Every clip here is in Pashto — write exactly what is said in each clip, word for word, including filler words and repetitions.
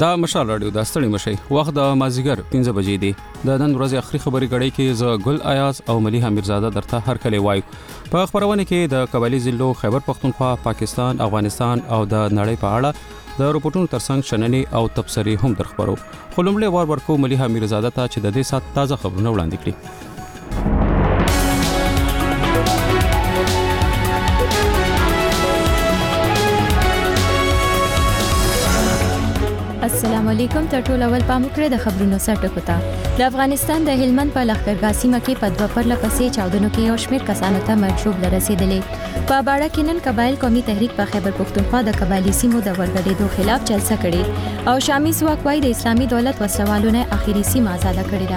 دا مشال رادیو د ستړي مشي وخت د مازیګر پنځه بجې دی د نن ورځې اخري خبري غړي کې ز ګل ایاز او مليحه میرزاده درته هر کله وایو په خبرونه کې د قبایلی ضلعو خیبر پختونخوا پاکستان افغانستان او د نړۍ په اړه د رپورټونو ترڅنګ شننې او تبصرې هم درخبرو خلمړې وار ورکو مليحه میرزاده ته چې د دې سات تازه خبرونه وړاندې کړي السلام علیکم ته ټول اول پام کړئ د خبرونو سرټکو ته د افغانستان د هلمند په لښکرګاه سیمه کې په دوه پرله پسې چاودنو کې یو شمېر کسانو ته مرګ لرسېدلې په باړه کې نن قبایل قومي تحریک په خیبر پختونخوا د قبایلی سیمو د ورګډېدو خلاف جلسه کړې او شامي ځواک وايي د اسلامي دولت وسوالونه اخیری سیمه آزاد کړې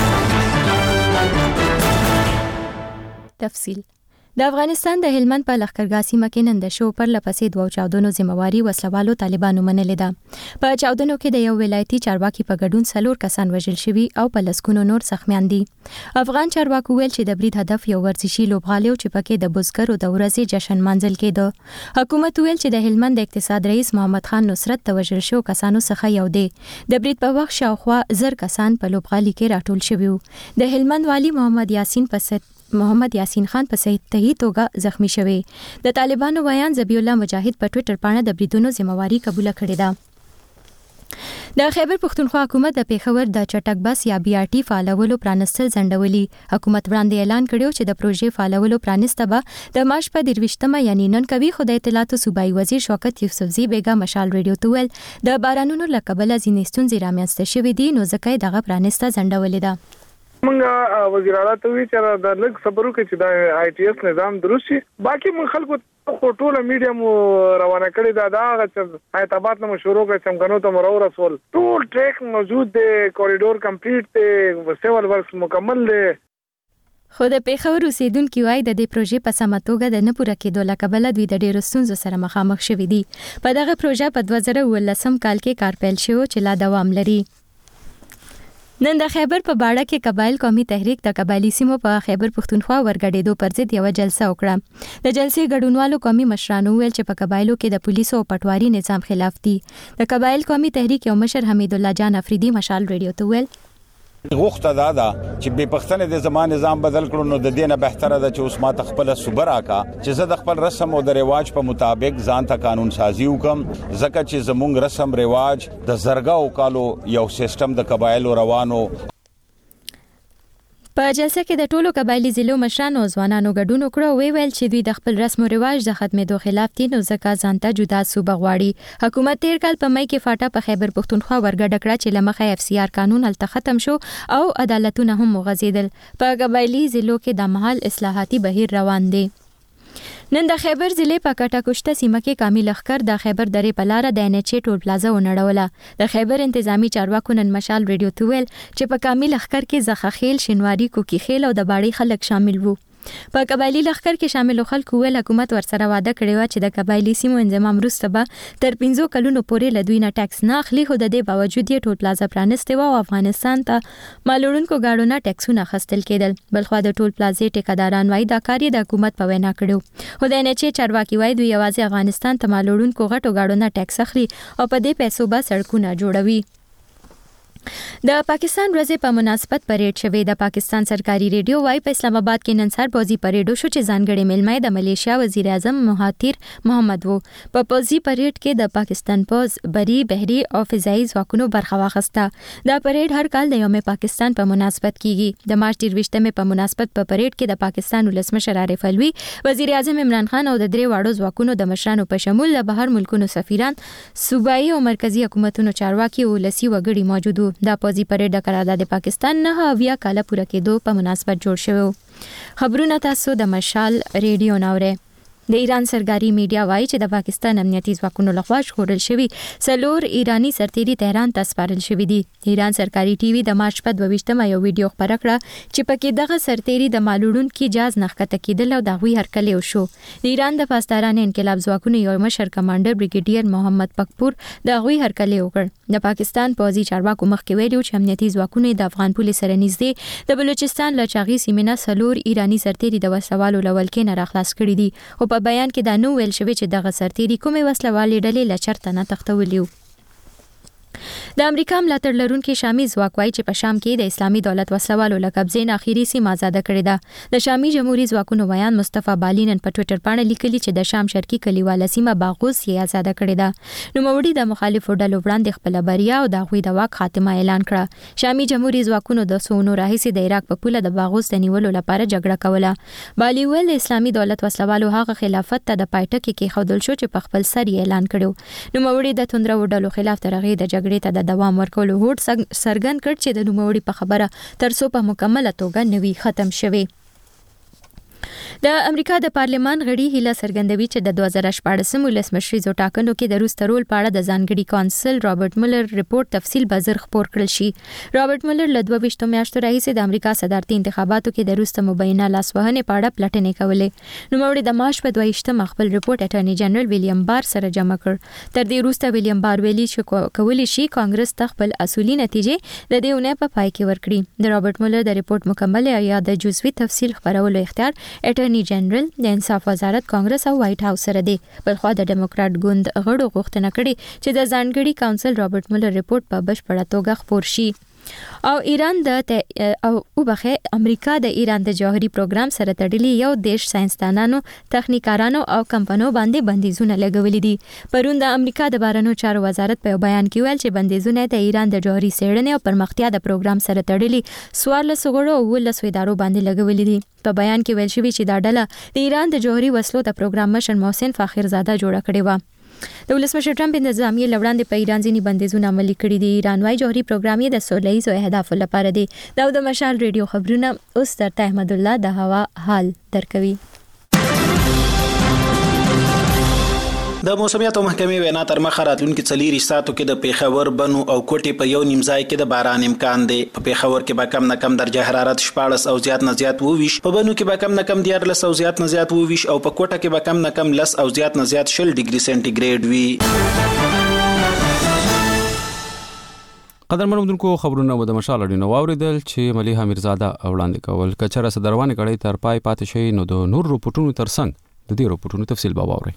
ده تفصیل د افغانستان د هلمند په لښکرګاه سیمه کې نن د شو پر لپسې دوه چاودنو ذمہواری وسلوالو طالبانو منلې ده په چاودنو کې د یو ولایتي چارواکي په ګډون څلور کسان وژل شوي او په لسګونو نور زخمیان دي افغان چارواکو ویل چې د برید هدف یو ورزشي لوبغالی او چې پکې د بزګرو د ورځې جشن مانځل کېده حکومت ویل چې د هلمند د اقتصاد رئیس محمد خان نصرت د وژل شو کسانو څخه یو دی د برید په وخت شاوخوا زر کسان په لوبغالي کې راټول شوي وو د هلمند والی محمد یاسین په محمد یاسین خان په صحیح توګه زخمی شوی د طالبانو بیان ذبیح الله مجاهد په ټوئیټر باندې د بریدونو ذمہواری قبول کړې ده د خیبر پختونخوا حکومت د پیښور د چټک بس یا بي آر ټي فعالولو پرانستل ځنډولي حکومت وړاندې اعلان کړو چې د پروژې فعالولو پرانسته به د مارچ په درویشتمه یعنی نن کوي خدای اطلاعات صوبایي وزیر شوکت یوسفزي بیگا مشال ریډیو ته ویل د بارانونو لکبل ځینې ستونزې رامنځته شوې دي نو ځکه دغه پرانسته ځنډولې ده منګه وزیر اعلی ته وی چې د لږ صبرو کې چې د آی ټي ایس نظام درست شي باقي من خلکو ټوله میډیا مو روانه کړی دا دا چې ایتابات نو شروع کړ څنګه ته مرو رسول ټول ټریک موجود دی کوریډور کمپلیټ دی سیول ورکس مکمل دی خو د پیښور اوسیدونکو وايي د دې پروژې په سمه توګه د نه پوره کېدو لکبل دوی د ډېرو ستونزو سره مخامخ شوي دي په دغه پروژه په دوه زره ولسم کال کې کار پیل شو چې لا دوام لري نن د خیبر په باړه کې قبایل قومي تحریک د قبایلی سیمو په خیبر پختونخوا ورګډېدو پر ضد یو جلسه وکړه د جلسې ګډونوالو قومي مشرانو ویل چې په قبایلو کې د پولیسو او پټواري نظام خلاف دي د قبایل قومي تحریک یو مشر حمید الله جان افریدي مشال ریډیو ته ویل غوښته دا ده چې به پښتنه د زمان نظام بدل کړو نو د دینه بهتره ده چې اوس ما تخپل صبر آکا چې زه د خپل رسم او د ریواج په مطابق ځان ته قانون سازي وکم ځکه چې زموږ رسم ریواج د زرګاو کالو یو سیستم د قبایلو روانو په جلسه کې د ټولو قبایلی ضلعو مشرانو او ځوانانو ګډون وکړ وی ویل چې دوی د خپل رسم او رواج د ختمېدو خلاف دي نو ځکه ځانته جدا صوبه غواړي حکومت تیر کال په مې کې فاټا په خیبر پختونخوا ورګډ کړه چې لمخه اف سی آر قانون الته ختم شو او عدالتونه هم مغزیدل په قبایلی ضلعو کې د محل اصلاحاتي بهیر روان دي نن د خیبر ضلع په کټاکوشته سیمه کې کامل لخر د خیبر درې په لار د ان ایچ ټول پلازا ونړوله د خیبر انتظامی چارواکو نن مشال ریډیو ته ویل چې په کامل لخر کې زخخیل شینواری کوکی خیل او د باړی خلک شامل وو په قبایلی لخر کې شامل خلکو ویل حکومت ورسره وعده کړې و چې د قبایلی سیمو انضمام وروسته به تر پنځو کلونو پورې له دوی نه ټیکس نه اخلي خو د دې باوجود یې ټول پلازا پرانستې و او افغانستان ته مالوړونکو گاډو نه ټیکسونه اخیستل کېدل بلخو د ټول پلازې ټیکاداران وایي دا کار د حکومت په وینا کړو خو د ان ایچ چارواکي وایي دوی یوازې افغانستان ته مالوړونکو غټو گاډو نه ټیکس اخلي او په دې پیسو به سړکونه جوړوي د پاکستان ورځې په مناسبت پریډ شوې د پاکستان سرکاري ریډیو وايي په اسلام آباد کې نن سهار پوځي پریډ شو چې ځانګړي ملمای د ملیشیا وزیر اعظم مهاتیر محمد وو په پوځي پریډ کې د پاکستان پوز بری بحري او فضائي ځواکونو برخه واخیسته دا پریډ هر کال د یوم پاکستان په مناسبت کیږي د مارچ درویشتمه په مناسبت په پریډ کې د پاکستان ولسمشر عارف الوی وزیر اعظم عمران خان او د درې واړو ځواکونو د مشرانو په شمول د بهر ملکونو سفیران صوبایي او مرکزی حکومتونو چارواکي او لسی وګړي موجود د پوځي پریډ د قرارداد پاکستان نه اویا کاله پوره کېدو په مناسبت جوړ شوی خبرونه تاسو د مشال ریډیو ناوره د ایران سرکاري میډیا وایي چې د پاکستان امنیتي ځواکونو لخوا ژغورل شوي څلور ایرانی سرتیري تهران ته سپارل شوي دي ایران سرکاري ټي وي د مارچ په دویشتمه یو ویډیو خپره کړه چې پکې دغه سرتیري د مالوړونکو جاز نښکته کېدل او د هغوی هرکلی وشو د ایران د پاسدارانو انقلاب ځواکونو یو مشر کمانډر بریګیډیر محمد پکپور د هغوی هرکلی وکړ د پاکستان پوځي چارواکو مخکې ویلي چې امنیتي ځواکونو د افغان پولیس سره نږدې د بلوچستان له چاغي سیمې نه څلور ایرانی سرتیري د وسوالو له ولکې نه راخلاص کړي دي او په بیان کې دا نو ویل شوی چې دغه سرتیري کومې وسلوالې ډلې له چرته نه تښتولي وو د امریکا ملاتړ لرونکي شامي ځواک وايي چې په شام کې د اسلامي دولت وسلوالو له قبضې نه اخیری سیمه آزاده کړې ده. د شامي جمهوریت ځواکونو ویان مصطفی بالینن په ټوئیټر باندې لیکلي چې د شام شرقي کلیواله سیمه باغوس یې آزاده کړې ده. نوموړي د مخالفو ډلو وړاندې خپل بریا او د غوي د واک خاتمه اعلان کړه. شامي جمهوریت ځواکونو د سونو راهیسي د عراق په پوله د باغوس د نیولو لپاره جګړه کوله. بالی ویل اسلامي دولت وسلوالو هغه خلافت ته د پایټک کې خودل شو چې په خپل سر یې اعلان کړو. نوموړي د توندرو ډلو خلاف ترغه د جګړې ته د دوام ورکولو هوډ سرګن کړ چې د نوموړي په خبره ترڅو په مکمله توګه نوي ختم شوي. د امریکا د پارلمان غړي هیله څرګندوي چې د دوه زره شپاړس ولسمشریزو ټاکنو کې د روس ترول پاړه د ځانګړي کونسل رابرټ مولر ریپورت تفصیل به زر خبر کړل شي. رابرټ مولر له دوه ویشت میاشتو راهیسې د امریکا صدارتي انتخاباتو کې د روس ته مبینه لاسوهنې پاړه پلټنې کولې. نوموړي د مارچ په دوه ویشتم خپل ریپورت اټارنی جنرال ویلیام بار سره جمع کړ. تر دې وروسته ویلیام بار ویلي چې کولی شي کانګرس ته خپل اصولي نتیجې د دې اونۍ په پای کې ورکړي. د رابرټ مولر د ریپورت مکمل یا د جزوي تفصیل خبرولو اختیار اټارنی جنرال د انصاف وزارت کانګرس او وایټ هاوس سره دی. بلخو د ډیموکرات ګوند غړو غوښتنه کړې چې د ځانګړي کونسل رابرټ مولر ریپورت په بشپړه توګه خپور شي. او ایران د او وبخه امریکا د ایران د جوهري پروګرام سره تړلي یو دیش ساينسدانانو تخنیکارانو او کمپنیو باندې بندیزونه لګولې دي. پرون د امریکا د بهرنیو چارو وزارت په بیان کې ویل چې بندیزونه د ایران د جوهري څېړنې او پرمختیا د پروګرام سره تړلي څوارلس غړو او ولس ادارو باندې لګولې دي. په بیان کې ویل شوی چې دا ډله د ایران د جوهري وسلو د پروګرام مشر محسن فاخرزاده جوړه کړې و. د ولسمشر ټرمپ د نظامیې لوړاندې په ایران ځینی بندیزونه عملي کړي دي. ایران وايي جوهري پروګرام یې د سولې ایزو اهدافو لپاره دی. دا د مشال ریډیو خبرونه اوس تر احمد الله د هوا حال درکوي. د موسمیات محکمې وینا تر مخه راتلونکي څلور ساعتو کې د پیښور بنو او کوټې په یو نیم ځای کې د باران امکان دی. په پیښور کې به کم نه کم درجه حرارت شپاړس او زیات نه زیات وویش، په بنو کې به کم نه کم دیارلس او زیات نه زیات وویش او په کوټه کې به کم نه کم لس او زیات نه زیات شل ډیګري سنټیګریډ وي. قدرمن مدونکو خبرونه مو د مشال اړینو واوریدل چې ملیحه میرزاده وړاندې کول. کچره صدروانه کړي تر پای پاتې شي نو د نور رپورټونو ترڅنګ د دې رپورټونو تفصیل به واوري.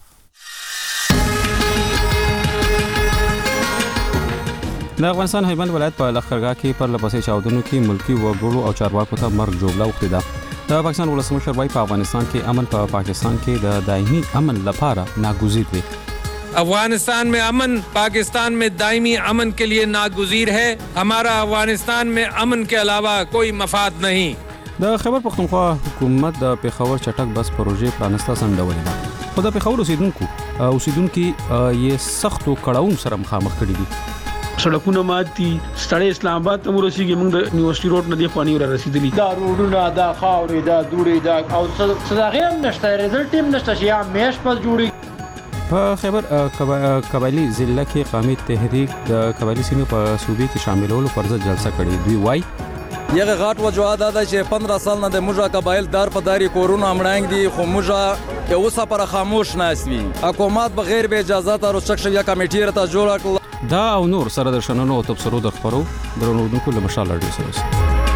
د افغانستان هلمند ولایت په لښکرګاه کې پر لپسې چاودنو کې ملکی وګړو او چارواکو ته مرګ جوړه وکړه ده. د پاکستان ولسمشر وايي په افغانستان کې امن په پاکستان کې د دایمي امن لپاره ناگزیر دی. अफगानिस्तान में अमन पाकिस्तान में दायमी अमन के लिए नागुज़ीर है. हमारा अफगानिस्तान में अमन के अलावा कोई मफाद नहीं. د خیبر پختونخوا حکومت د پیښور چټک بس پروژې پرانسته سندولې ده. خو د پیښور اوسیدونکو اوسیدونکو یې سختو کړهون سره مخامخ کړي دي. سړکونه ماتي ستړي اسلام آباد ته ورسیږي. موږ د یونیورسيټي روډ نه دی خواني ور رسیدلی. دا روډونه دا خاورې دا دوړې دا او څه هم نشته، رزلټ هم نشته چې یا میش په جوړي. په خیبر قبایلی ضلع کې قومي تحریک د قبایلی سیمې په صوبې کې شاملولو پر ضد جلسه کړې. دوی وايي یغه غاټ وجوه دا چې پندرہ سال نه د موږ قبایل دار په داري کورونا امړنګ دي خو موږ یو څه پر خاموش ناسوي. حکومت بغیر به اجازه تر سکشن یا کمیټې راته جوړ کړل. دا او نور سره د شننو او تبصرو د خبرو درنوونکو له مشال اړیو سره.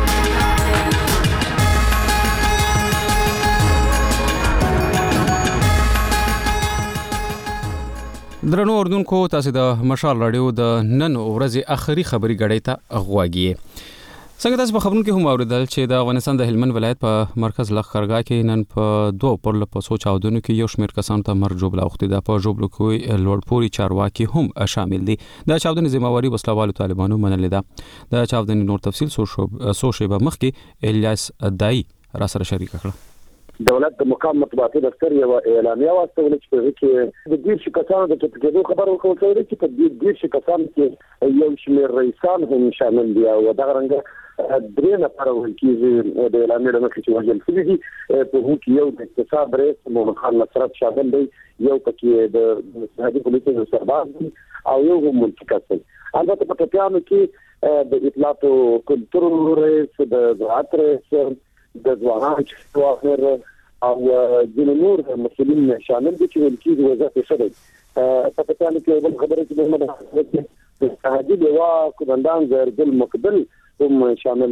درنو اردوونکو تاسو د مشال رادیو د نن ورځې اخري خبري غړې ته غواګي. څنګه تاسو په خبرونو کې هم اوریدل چې د افغانستان د هلمند ولایت په مرکز لښکرګاه کې نن په دوه پر لپسو چاودنو کې یو شمېر کسان ته مرګ جوړه اوختي ده. په جوړلو کې لوړپوري چارواکي هم شامل دي. د چاودنې ذمہواری وسلوالو طالبانو منلې ده. د چاودنې نور تفصیل سو شیبه مخکې الیاس دای را سره شریک کړ. دولت د مقام مطبوعاتي دفتر یو اعلامیه واستول چې په کې د دې شکایتونو د تطبیق خبرو کوي چې په دې شکایتونو کې یو شمېر رئیسان هم شامل دي او دا رنګه درې نفر ولکې د اعلامیه له مخې چې وژل شوي دي. په هغو کې یو د اقتصاد رئیس مومن خان نصرت شامل دی، یو پکې د سرحدي پولیسو سرباز دی او یو هم ملکي کس دی. البته په ټپیانو کې د اطلاعات او کلتور رئیس، د زراعت رئیس، د ځوانانو چارواکي او ځینې نور مسؤلین شامل دي چې ولکې د وزارت څخه دي. په ټپیانو کې بل خبره چې محمد د سرحدي لواء قومندان زرګل مقبل هم شامل دی.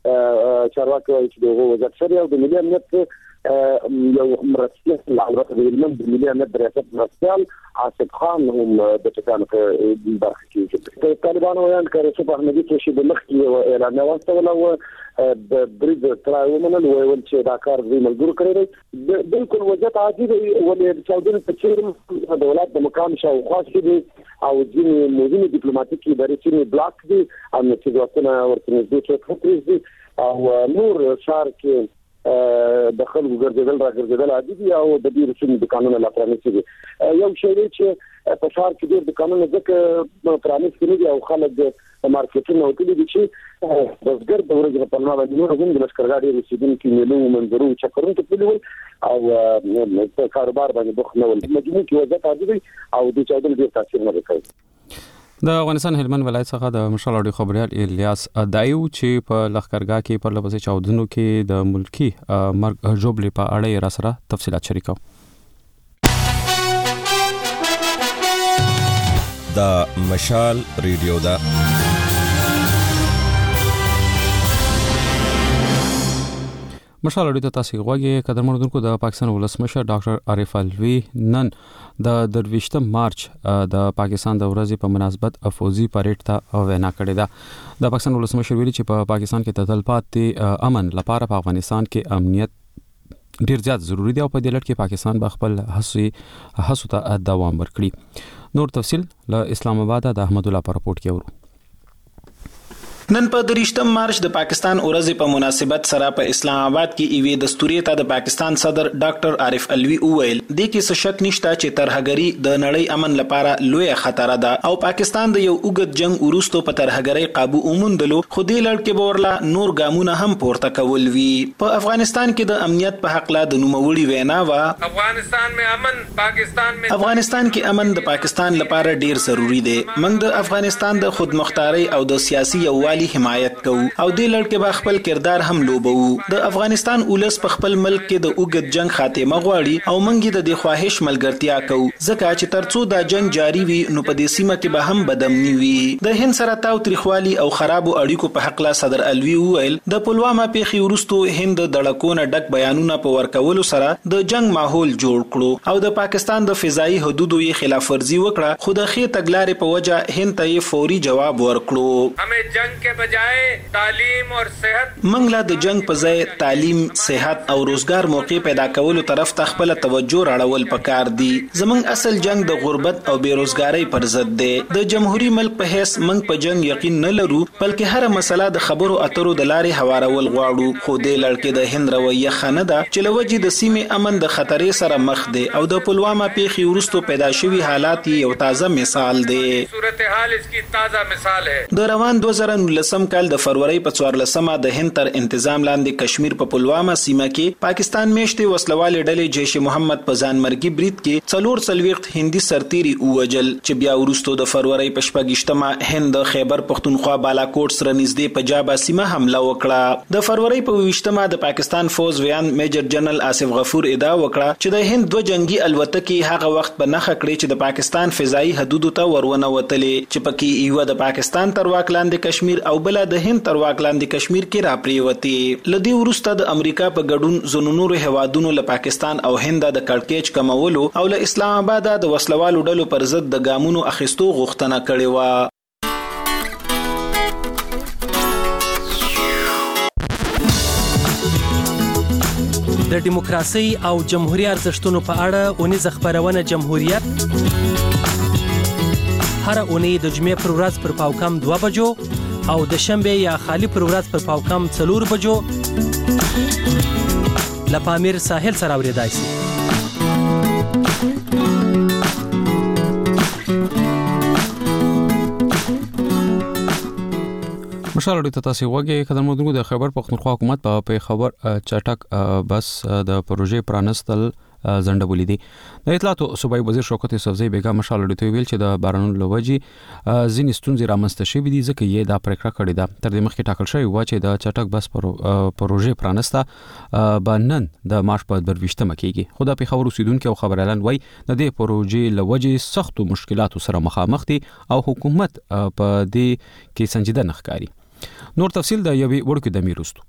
چارواکي وايي چې دغه وضعیت شری او د ملي امنیت یو مرستیال البته د هلمند د ملي امنیت د ریاست مرستیال آصف خان هم د ټکانو په برخه کې طالبانو ویل کړي چې په احمدي کې شي د مخکې اعلان واستول او د بریج ترای ومنل ویل چې دا کار دوی ملګرو کړی دی بالکل وضعیت عادي دی ولې د چاودنې په چیرې د ولایت د مقام شاوخوا کې دي او ځینې مهمې ډیپلوماټیکي ادارې چې بلاک دي او چې ځواکونه ورته نږدې چې دي او نور ښار کې د خلکو ګرځېدل را ګرځېدل عادي دي او د دې رسمي دکانونو لا پرانیستي دي یو شی دی چې په ښار کې ډېر دکانونه ځکه پرانیستي دي او خلک د مارکیټونو وتلي دي چې بزګر د ورځې په نوم باندې نور هم د لشکرګاډي رسیدونکو میلو منظرو چکرونو ته تللي او په کاروبار باندې بوخت نه ول مجموعي کې وضعیت عادي دی او د چاودنې ډېر تاثیر نه کوي. د افغانستان هلمند ولایت څخه د مشال اډي خبريال الیاس دایو چې په لخرګاه کې پر لپسې چاودنو کې د ملکی مرګ جوړلې په اړه را سره تفصيلات شریکو. د مشال ریډیو دا مشال اډي ته تاسو غوږی قدر مندونکو د پاکستان ولسمشر ډاکټر عارف الوی نن د درویشتم مارچ د پاکستان د ورځې په مناسبت افوزي پریډ ته وینا کړې ده. د پاکستان ولسمشر ویلي چې په پاکستان کې د تلپاتې امن لپاره په افغانستان کې امنیت ډیر زیات ضروری دی او په دې لړ کې پاکستان به خپل هڅې هڅو ته دوام ورکړي. نور تفصيل له اسلام آباد د احمد الله پر رپورت کې ورو. نن په دریشتم مارچ د پاکستان ورځې په مناسبت سره په اسلام آباد کې ایوي دستوري ته د پاکستان صدر ډاکټر عارف الوی وویل د کې څه شک نشته چې ترهګری د نړۍ امن لپاره لوی خطر ده او پاکستان د یو اوږد جنگ ورستو په ترهګری قابو اومندلو خو دې لړ کې بورلا نور ګامونه هم پورته کول وی. په افغانستان کې د امنیت په حق لا د نوموړي وینا وا افغانستان میں امن پاکستان میں افغانستان کې امن د پاکستان لپاره ډیر ضروری دی. موږ د افغانستان د خودمختاري او د سیاسي یووالي حمایت کوو او د لړ کې به خپل کردار هم لوبو. د افغانستان اولس په خپل ملک کې د اوږد جنگ خاتمه غواړي او منګي د دې خواهش ملګرتیا کوو ځکه چې ترڅو دا جنگ جاری وي نو په دې سیمه کې به هم بدامني وي. د هند سره تاو تریخوالي او خرابو اړیکو په حق لا صدر الوی وویل د پلوامه پیښې ورستو هند د دړکونه ډک بیانونه په ورکولو سره د جنگ ماحول جوړ کړو او د پاکستان د فضائي حدودو یې خلاف ورزي وکړه خو د خې تګلارې په وجه هند ته یې فوري جواب ورکړو. همې جنگ کې بجائے تعلیم اور صحت منګلا د جنگ په ځای تعلیم صحت او روزګار موقع پیدا کولو طرف ته خپل توجه راړول پکار دي. زمنګ اصل جنگ د غربت او بیروزګاری پر ضد دی. د جمهوریت ملک په هیڅ منګ په جنگ یقین نه لرو بلکې هر مسله د خبرو اترو د لارې هوارول غواړو خو د لړکې د هند رویه خنه ده چې لوجې د سیمې امن د خطرې سره مخ دی او د پلوامه پیښې ورستو پیدا شوی حالات یو تازه مثال دی. صورتحال اس کی تازه مثال ہے. د روان دوه زره نولسم کال د فروری په څوارلسمه د هند تر انتظام لاندې کشمیر په پلوامه سیمه کې پاکستان میشته وسلوال ډلې جیش محمد په ځانمرګي برید کې څلور څلويخت هندي سرتيري اوجل چې بیا ورستو د فروری په شپږشتمه هند خیبر پختونخوا بالاکوټ سره نږدې پنجاب سیمه حمله وکړه. د فروری په ویشتمه د پاکستان فوز ویان میجر جنرال آصف غفور ادعا وکړه چې د هند دوه جنگي الوتکې هغه وخت په نخښه کړې چې د پاکستان فضائي حدودو ته ورونه وتلې چې پکې یو د پاکستان تر واک لاندې کشمیر او بل د هند تر واک لاندې کشمیر کې را پریوتی. لدی ورسته د امریکا په ګډون زونونور هوادونو له پاکستان او هند د کړکېچ کمولو او له اسلام آباد د وسلوالو ډلو پر ضد د ګامونو اخیستو غوښتنه کړې و. د دیموکراسي او جمهوریت ارزښتونو په اړه اونیزه خبرونه جمهوریت هر اونۍ د جمعې پر ورځ پر پاوکم دوه بجو او د شنبه یا خالی پر ورځ پر پاوکم څلور بجو لپامیر ساحل سره اوریدای شي. مشال اډي ته تاسو وګورئ قدر مودونکو د خیبر پختونخوا حکومت په خبر چټک بس د پروژې پرانستل زندبولې دي. د اطلاعات صوبایي وزیر شوکت یوسفزئی بیگم مشال اډي ته ویل چې د بارانونو لوجي ځینې ستونزې رامنځته شوې دي ځکه یې دا پریکړه کړې ده. تر دې مخکې ټاکل شوی و چې د چټک بس پروژې پرانسته بنن د مارچ په درویشتمه کېږي خو د پیښور اوسیدونکو او خبريالان وایي د دې پروژې لوجي سختو مشکلاتو سره مخامخ دي او حکومت په دې کې سنجیده نه ښکاري. نور تفصیل د یوې وړکو د میروستو.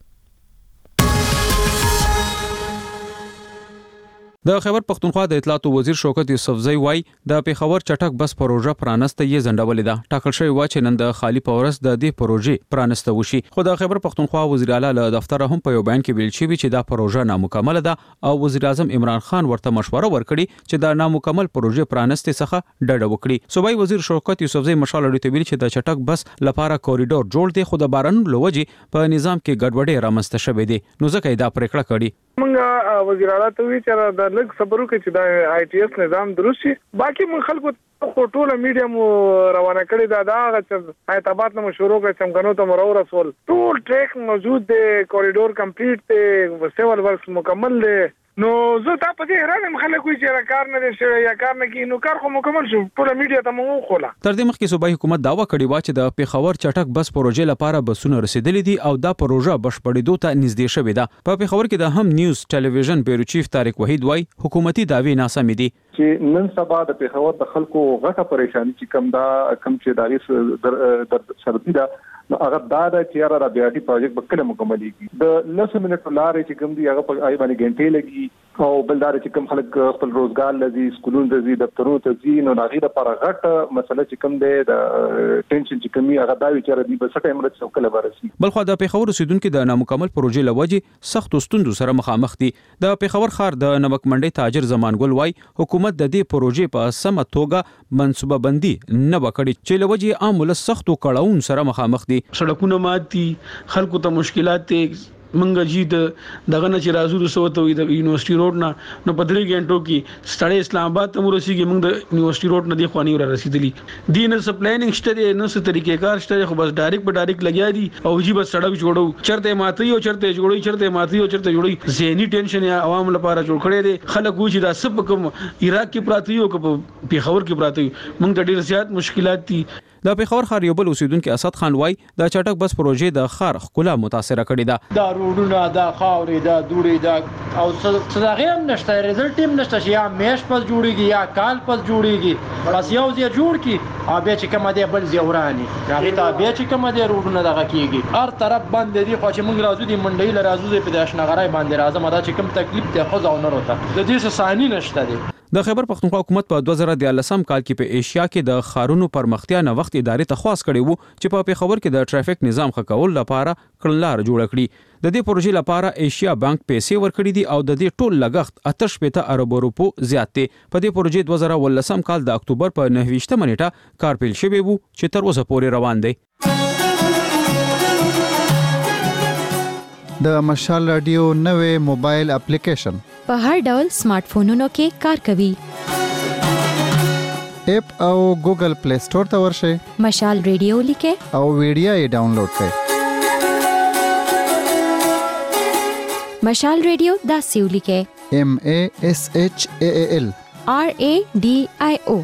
د خیبر پختونخوا د اطلاعات وزیر شوکت یوسفزئی وای د پیښور چټک بس پروژه پرانسته یې ځنډولې ده. ټاکل شوی و چې نن د خالی پورس د دې پروژې پرانسته وشي. خو د خیبر پختونخوا وزیر اعلی له دفتر هم په یو بیان کې ویل شوی چې دا پروژه نامکمله ده او وزیر اعظم عمران خان ورته مشوره ورکړي چې د نامکمل پروژې پرانسته څخه ډډه وکړي. صوبایي وزیر شوکت یوسفزئی مشال اړیته ویل چې د چټک بس لپاره کوریډور جوړ دی، خو د بارانونو لوجي په نظام کې ګډوډي رامنځته شوې دي، نو ځکه دا پریکړه کړې. منګه وزیر اعلی ته وی چې دا لږ صبر وکړي چې دا آی ټي ایس نظام درست شي. باقي من خلکو خو ټول میډیا مو روانه کړی دا دا چې ایتابات نو شروع کړ چمکنو ته مرو رسول ټول ټریک موجود دی، کوریډور کمپلیټ دی، سیول ورکس مکمل دی. نو زه تا په دې حیران خلک وی چې کار نه شي یا کار نه کی نو کار خو مکمل شو، ټول میډیا ته مو خوله. تر دې مخکې صوبایي حکومت داوا کړی و چې د پیښور چټک بس پروژې لپاره بسونه رسیدلې دي او دا پروژه بشپړېدو ته نږدې شوې ده. په پیښور کې د هم نیوز ټلویزیون بیورو چیف طارق وحید وای حکومتي داوی ناسمې دي چې نن سبا د پیښور د خلکو غټه پریشانی چې کم دا کم چې داغي در سردی دا نو هغه دا د چیرې را بیا دي پروژیکټ بکله مکملېږي. د لس منټو لارې چې کوم دی هغه په آی باندې غنټې لګي او بلدار چې کوم خلک خپل روزګار لذي سکولونو ته ځي دفترونو ته ځي نو هغه د پر غټ مسله چې کوم دی د ټینشن چې کومي هغه دا چیرې دی بس ټایم رسو کله ورسي. بل خو د پیښور اوسیدونکو د نامکمل پروژې لوجي سخت ستوندو سره مخامخ دي. د پیښور ښار د نمک منډي تاجر زمان ګل وای حکومت د دې پروژې په سمه توګه منصوبه بندي نه وکړي چې لوجي عامل سختو کړهون سره مخامخ دي. سړکونه ماتي، خلکو ته مشکلات دي. منګه جی د دغه نه چې راځو رسوته وي د یونیورسيټي روډ نه نو په درې غنټو کې ستړی اسلام آباد ته ورسیږي. موږ د یونیورسيټي روډ نه دی خواني ور رسیدلی دي نه س پلانینګ شته نه س طریقې کار شته، خو بس ډایرکټ په ډایرکټ لګیا دي او جی بس سړک جوړو چرته ماتي او چرته جوړوي چرته ماتي او چرته جوړوي. ذهني ټینشن یا عوام لپاره جوړ کړي دي. خلک وځي دا سب کوم عراق کې پراته یو کو پیښور کې پراته یو موږ ته ډیر زیات مشکلات دي. د پیښور ښار یو بل اوسیدونکو اسد خان وای د چټک بس پروژې د ښار ښکلا متاثر کړي ده. دا روډونه دا خاورې دا دوړې دا او څه هم نشته، ریزلټ هم نشته چې یا میش پس جوړیږي یا کال پس جوړیږي. بس یو ځای جوړ کی او بیا چې کوم دی بل ځای ورانی هغه ته بیا چې کوم دی روډونه دغه کیږي هر طرف باندې دی. خو چې موږ راځو دی منډي ل راځو په داشنغرای باندې راځم دا چې کوم تکلیف ته خو ځاو نه وروته د دې څه ثاني نشته دی. د خیبر پختونخوا حکومت په دوه زره دیارلسم کال کې په ایشیا کې د خارونو پرمختیا نه وخت ادارې ته خواست کړی وو چې په پیښور کې د ټرافیک نظام ښه کول لپاره کړنلار جوړ کړي. د دې پروژې لپاره ایشیا بانک پیسې ورکړي دي او د دې ټول لګښت اته شپږ ارب روپو زیات دی. په دې پروژې دوه زره ولسم کال د اکتوبر په نهه ویشتمه نیټه کار پیل شوی وو چې تر اوسه پورې روان دی. د مشال رادیو نوې موبایل اپلیکیشن په هر ډول سمارټ فونونو کې کار کوي. اپ او ګوګل پلی سٹور ته ورشئ، مشال رادیو لیکه او ویډیو یې ډاونلوډ کړئ. مشال رادیو دا سیو لیکه M A S H A A L R A D I O.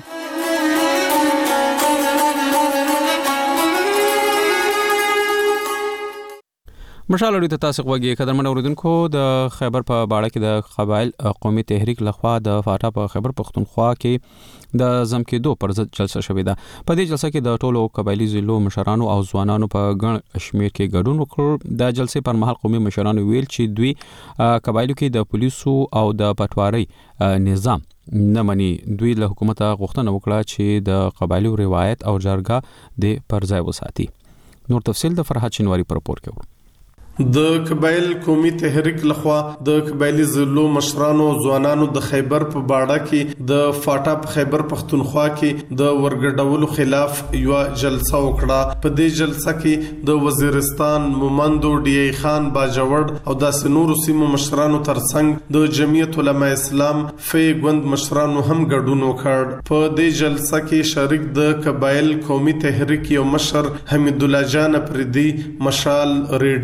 مشال اړیته تاسو غوږی قدرمن اوریدونکو د خیبر په باړه کې د قبایل قومي تحریک لخوا د فاټا په خیبر پختونخوا کې د زمکېدو پر ضد جلسه شوې ده. په دې جلسه کې د ټولو قبایلی ضلعو مشرانو او ځوانانو په ګڼ شمیر کې ګډون وکړ. د جلسې پر مهال قومي مشرانو ویل چې دوی قبایلو کې د پولیسو او د پټوارۍ نظام نه مني. دوی له حکومت غوښتنه وکړه چې د قبایلو روایت او جرګه د پر ځای وساتي. نور تفصیل د فرحت شینواری پر راپور کې. د قبایل قومي تحریک لخوا د قبایلی ضلعو مشرانو ځوانانو د خیبر په باړه کې د فاټا په خیبر پختونخوا کې د ورګډولو خلاف یو جلسه وکړه. په دې جلسه کې د وزیرستان مومندو ډی ای خان باجوړ او د سنورو سیمو مشرانو ترڅنګ د جمعیت علماء اسلام فی ګوند مشرانو هم ګډون وکړ. په دې جلسه کې شریک د قبایل قومي تحریک یو مشر حمید الله جان پردي مشال ریډیو ته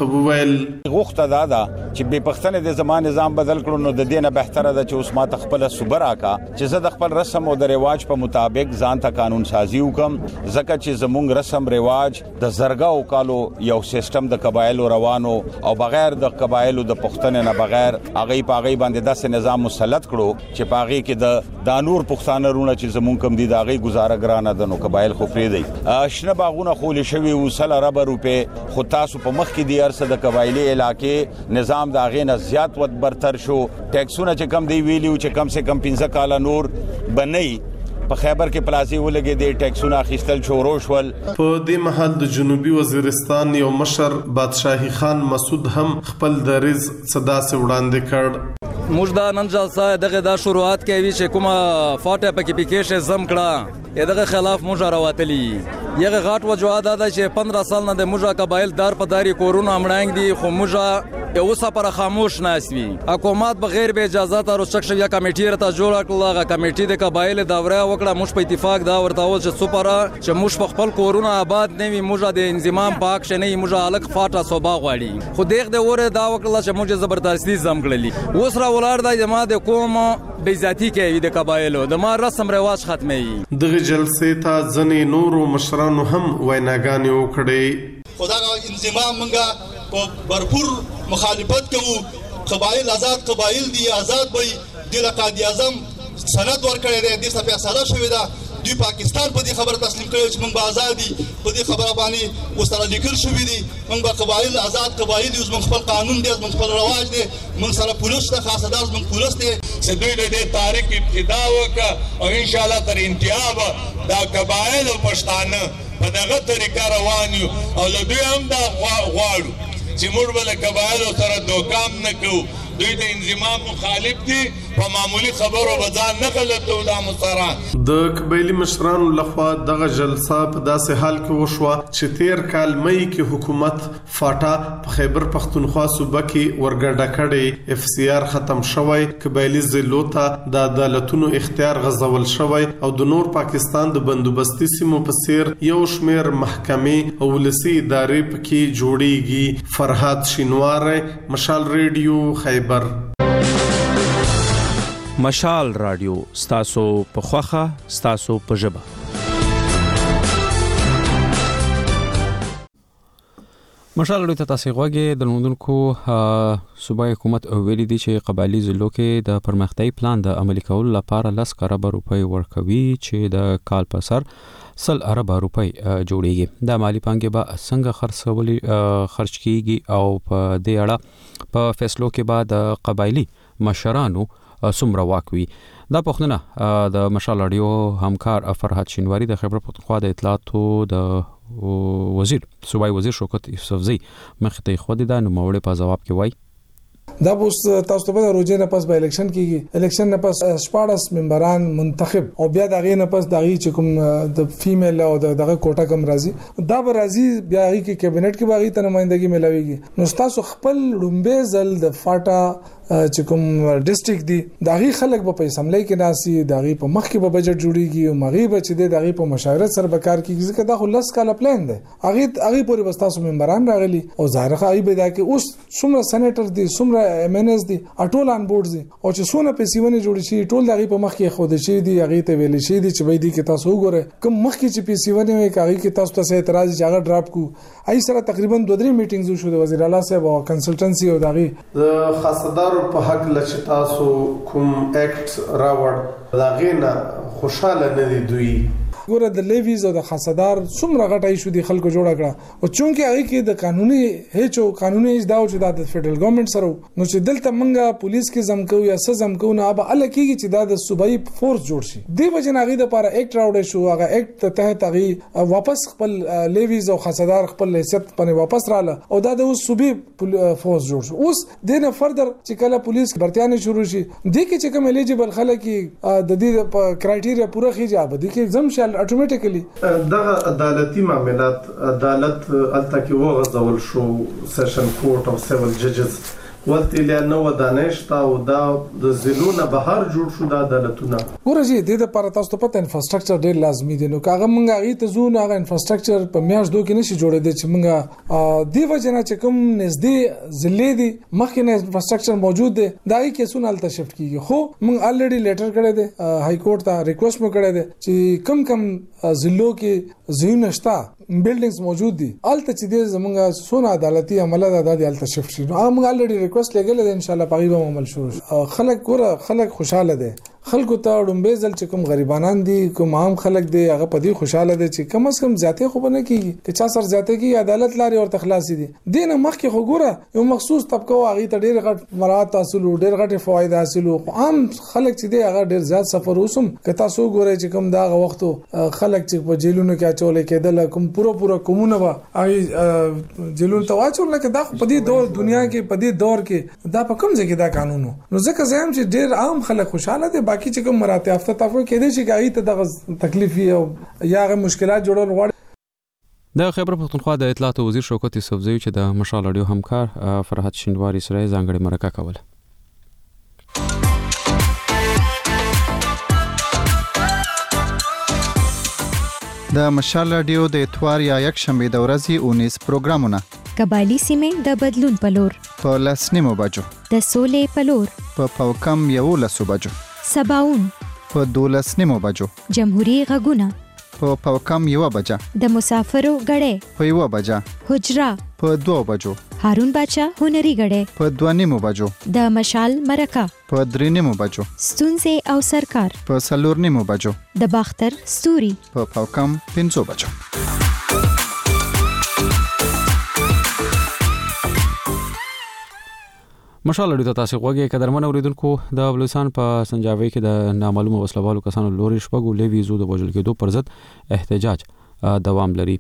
ته وویل غوښته دا ده چې به پښتنه د زمان نظام بدل کړو نو د دینه بهتره ده چې اوس ما تخپل صبر آکا چې زه د خپل رسم او د رواج په مطابق ځان ته قانون سازي وکم ځکه چې زمونږ رسم رواج د زرګاو کالو یو سیستم د قبایلو روانو او بغیر د قبایلو د پښتنه نه بغیر هغه په هغه باندې داسې نظام مسلط کړو چې په هغه کې د دانور پښتانه رونه چې زمونږ کم دي د هغه گزاره ګرانه ده نو قبایل خو پری دی شنه باغونه خول شوی وسل رب روپې خو تاسو په مخ کې دی ارسه د قبایلی علاقې نظام د هغه نه زیات ود برتر شو ټیکسونه چې کم دی ویلیو چې کم سے کم پنځه کاله نور بنئ په خیبر کې پلازي ولګي د ټیکسونه اخیستل شروع شول په دې محل د جنوبي وزیرستان یو مشر بادشاہي خان مسعود هم خپل دریز صدا سره وړاندې کړ موږ دا نن جلسه دغه د شروعات کوي چې کومه فاټه پکې پکې زم کړه دغه خلاف موږ راوتلی یغه غاټ وجوه دا چې پندرہ سال نه د موږ قبایل دار په داري کورونا امړنګ دي خو موږ یو سفر خاموش ناسوي حکومت بغیر به اجازه تر شخص یا کمیټې رته جوړ کړل هغه کمیټې د قبایل دوره وکړه موږ په اتفاق دا ورته و چې سپاره چې موږ په خپل کورونا آباد نه وي موږ د انضمام پاک شنه موږ الګ فاټه صوبا غواړي خو دغه د وره دا وکړه چې موږ زبردستی زم کړلی اوس را ولار د جما د کوم بیزاتی کوي د قبایلو د ما رسم رواج ختمي دغه جلسې ته ځنې نورو مشرانو هم ویناګانې وکړې خدای انضمام منګه په برپور مخالفت کوو قبایل آزاد قبایل دي آزاد وي د قائد اعظم سند ورکړی دی د څه فیصله شوې ده دوی پاکستان په دې خبره تسلیم کړي چې موږ به آزادي په دې خبره باندې وسره لیکل شوې دي موږ به قبایل آزاد قبایل دي موږ خپل قانون دی موږ خپل رواج دی موږ سره پولیس ته خاصه داز موږ پولیس دی چې دوی د دې تاریخ ابتدا وکړه او ان شاء الله تر انتها به دا قبایل او پښتانه په دغه طریقه روان یو او له دوی هم دا غواړو چې موږ بل قبایل سره دوکام نه کوو دوی د انضمام مخالف دي په معمولی خبرو بځان نه غلطو دا مسران د قبایلی مشرانو لخوا دغه جلسه په داسې حال کې وشوه چې تیر کال مې کې حکومت فاټا په خیبر پختونخوا صوبه کې ورګډه کړي اف سی آر ختم شوی قبایلی ضلعو ته د عدالتونو اختیار غځول شوی او د نور پاکستان د بندوبستي سیمو په څیر یو شمیر محکمې او ولسی ادارې پکې جوړیږي فرهاد شینوار مشال ریډیو خیبر مشال رادیو ستاسو په خوخه ستاسو په ژبه مشال رادیو ته تاسو غوږی د لوندونکو صوبای حکومت ویلي دي چې قبایلی ضلعو کې د پرمختیايي پلان د عملي کولو لپاره لس ارب روپۍ ورکوي چې د کال په سر سل ارب روپۍ جوړیږي د مالی پانګې به څنګه خرڅولي خرچ کیږي او په دې اړه په فیصلو کې بعد قبایلی مشرانو څومره واکوي دا پوښتنه د مشال رادیو همکار فرهاد شینواری د خیبر پختونخوا د اطلاعاتو د وزیر صوبای وزیر شوکت یوسفزئی مخته خو د نوموړي په جواب کې وایي دا اوس تاسو ته په روزه نه پس به الیکشن کیږي الیکشن نه پس شپاړس ممبران منتخب او بیا دغه نه پس دغه چې کوم د فیمیل او دغه کوټه کم راځي دا به راځي بیا کې کابینټ کې باغی ته نمائندګي ملاويږي نو تاسو خپل لومبه زل د فاټا چې کوم ډیسټریکټ دی دغه خلک په اسمبلی کې ناسي دغه په مخ کې به بجټ جوړیږي او مغرب چې دغه په مشاورت سره به کار کوي ځکه دا خلاص کاله پلان دی هغه هغه پورې بستاسو ممبران راغلي او ظاهره هغه به دا کې اوس څومره سېنیټر دي څومره ایم ان اس دي ټول ان بورډ دي او چې څونه پیسې ونه جوړ شي ټول دغه په مخ کې خود شي دي هغه ته ویل شي دي چې به دي کې تاسو وګوره کوم مخ کې چې پیسې ونه وي هغه کې تاسو ته اعتراض چې هغه ډراپ کو ای سره تقریبا دوه درې میټینګز شو د وزیر اعلی صاحب او کنسلټنسي او دغه د خاصدار په حق لچ تاسو کوم اکټ راوړ دا غینا خوشاله نه دي دوی ګوره د لیویز او د خاصدار څومره غټای شو دي خلکو جوړ کړه او چونکه هغه کې د قانوني هیڅ قانوني اجدا او چې د فدرل ګورنمنت سره نو چې دلته منګه پولیس کې زمکو یا څه زمکو نه اب ال کېږي چې د صوبایي فورس جوړ شي دی وجه هغه د لپاره اکټ راوړې شو هغه اکټ ته هغه واپس خپل لیویز او خاصدار خپل حیثیت پنه واپس رااله او دا د صوبې فورس جوړ شو اوس د نه فردر چې کله پولیس برتیانه شروع شي د کې چې کوم الیجیبل خلک د دې کرایټیریا پوره خېږي اب د کې زم شال اتوماتیکلی دغه عدالتي معاملات عدالت الته کې وغځول شو سیشن کورټ او سیول ججز ولته لا نو دانشتا او دا د زلونه بهر جوړ شو د عدالتونه ګورجی د دې لپاره تاسو ته پته انفراستراکچر ډیر لازمي دی نو کاغه مونږه غي ته زو نه هغه انفراستراکچر په میاش دوه کې نشي جوړې دي چې مونږه دی وجنه چې کوم نږدې ضلع دي مخکې نه انفراستراکچر موجود دی دا یې کیسونه الته شفت کیږي خو مونږ الریډي لیټر کړی دی های کورټ ته ریکوست مو کړی دی چې کم کم ضلعو کې زینو شتا بلډینګز موجود دي الته چې د زمونږه سونه عدالتي عمله د عدالت الته شفت شي نو موږ الریډي ریکوست لګل دي ان شاء الله پغیبه عمل شروع خلک ګوره خلک خوشاله دي خلکو ته ډومبه ځل چې کوم غریبانان دي کوم عام خلک دي هغه په دې خوشاله دي چې کم از کم زیاتې خو نه کیږي چې چا سر زیاتې کی عدالت لاري او تخلاصي دي دینه مخکې خو ګوره یو مخصوص طبقه هغه ته ډېر غټ مراد حاصل ډېر غټ فواید حاصل عام خلک چې دي هغه ډېر زیات سفر وسم کته سو ګوره چې کوم دا وختو خلک چې په جیلونو کې اچولې کېدل کوم پورو پورو کومونه وا هغه جیلونو ته واچول لکه دا په دې دور دنیا کې په دې دور کې دا په کوم ځای کې دا قانونو نو ځکه زم چې ډېر عام خلک خوشاله دي باقي چې کوم مراتب هفته تاسو کې دي چې غي ته د تکلیف او یا غو مشکلات جوړول غواړي د خیبر پختونخوا د اطلاعات وزیر شوکت یوسفزئی چې د مشال اډیو همکار فرحت شینواری سره ځانګړي مرکه کوله د مشال اډیو د اتوار یا یک شنبه د ورځې اونیس پروګرامونه قبایلی سیمه د بدلون پلور په لسنیمو بجو د سولې پلور په پاوکم یو لسو بجو سباون په دولس نیمو بجو جمهوریت غږونه په پاوکم یو بجا د مسافرو غړې په یو بجا حجرا په دوه بجو هارون باچا هنري غړې په دوه نیمو بجو د مشال مرکه په درې نیمو بجو ستونزې او سرکار په څلور نیمو بجو د باختر ستوري په پاوکم پنځو بجو مشال اډیو ته تاسو غوږی قدرمن اوریدونکو د بلوچستان په سنجاوي کې د نامعلومه وسلوالو کسانو لوري شپږو لوي زو د وژل کېدو پر ضد احتجاج دوام لري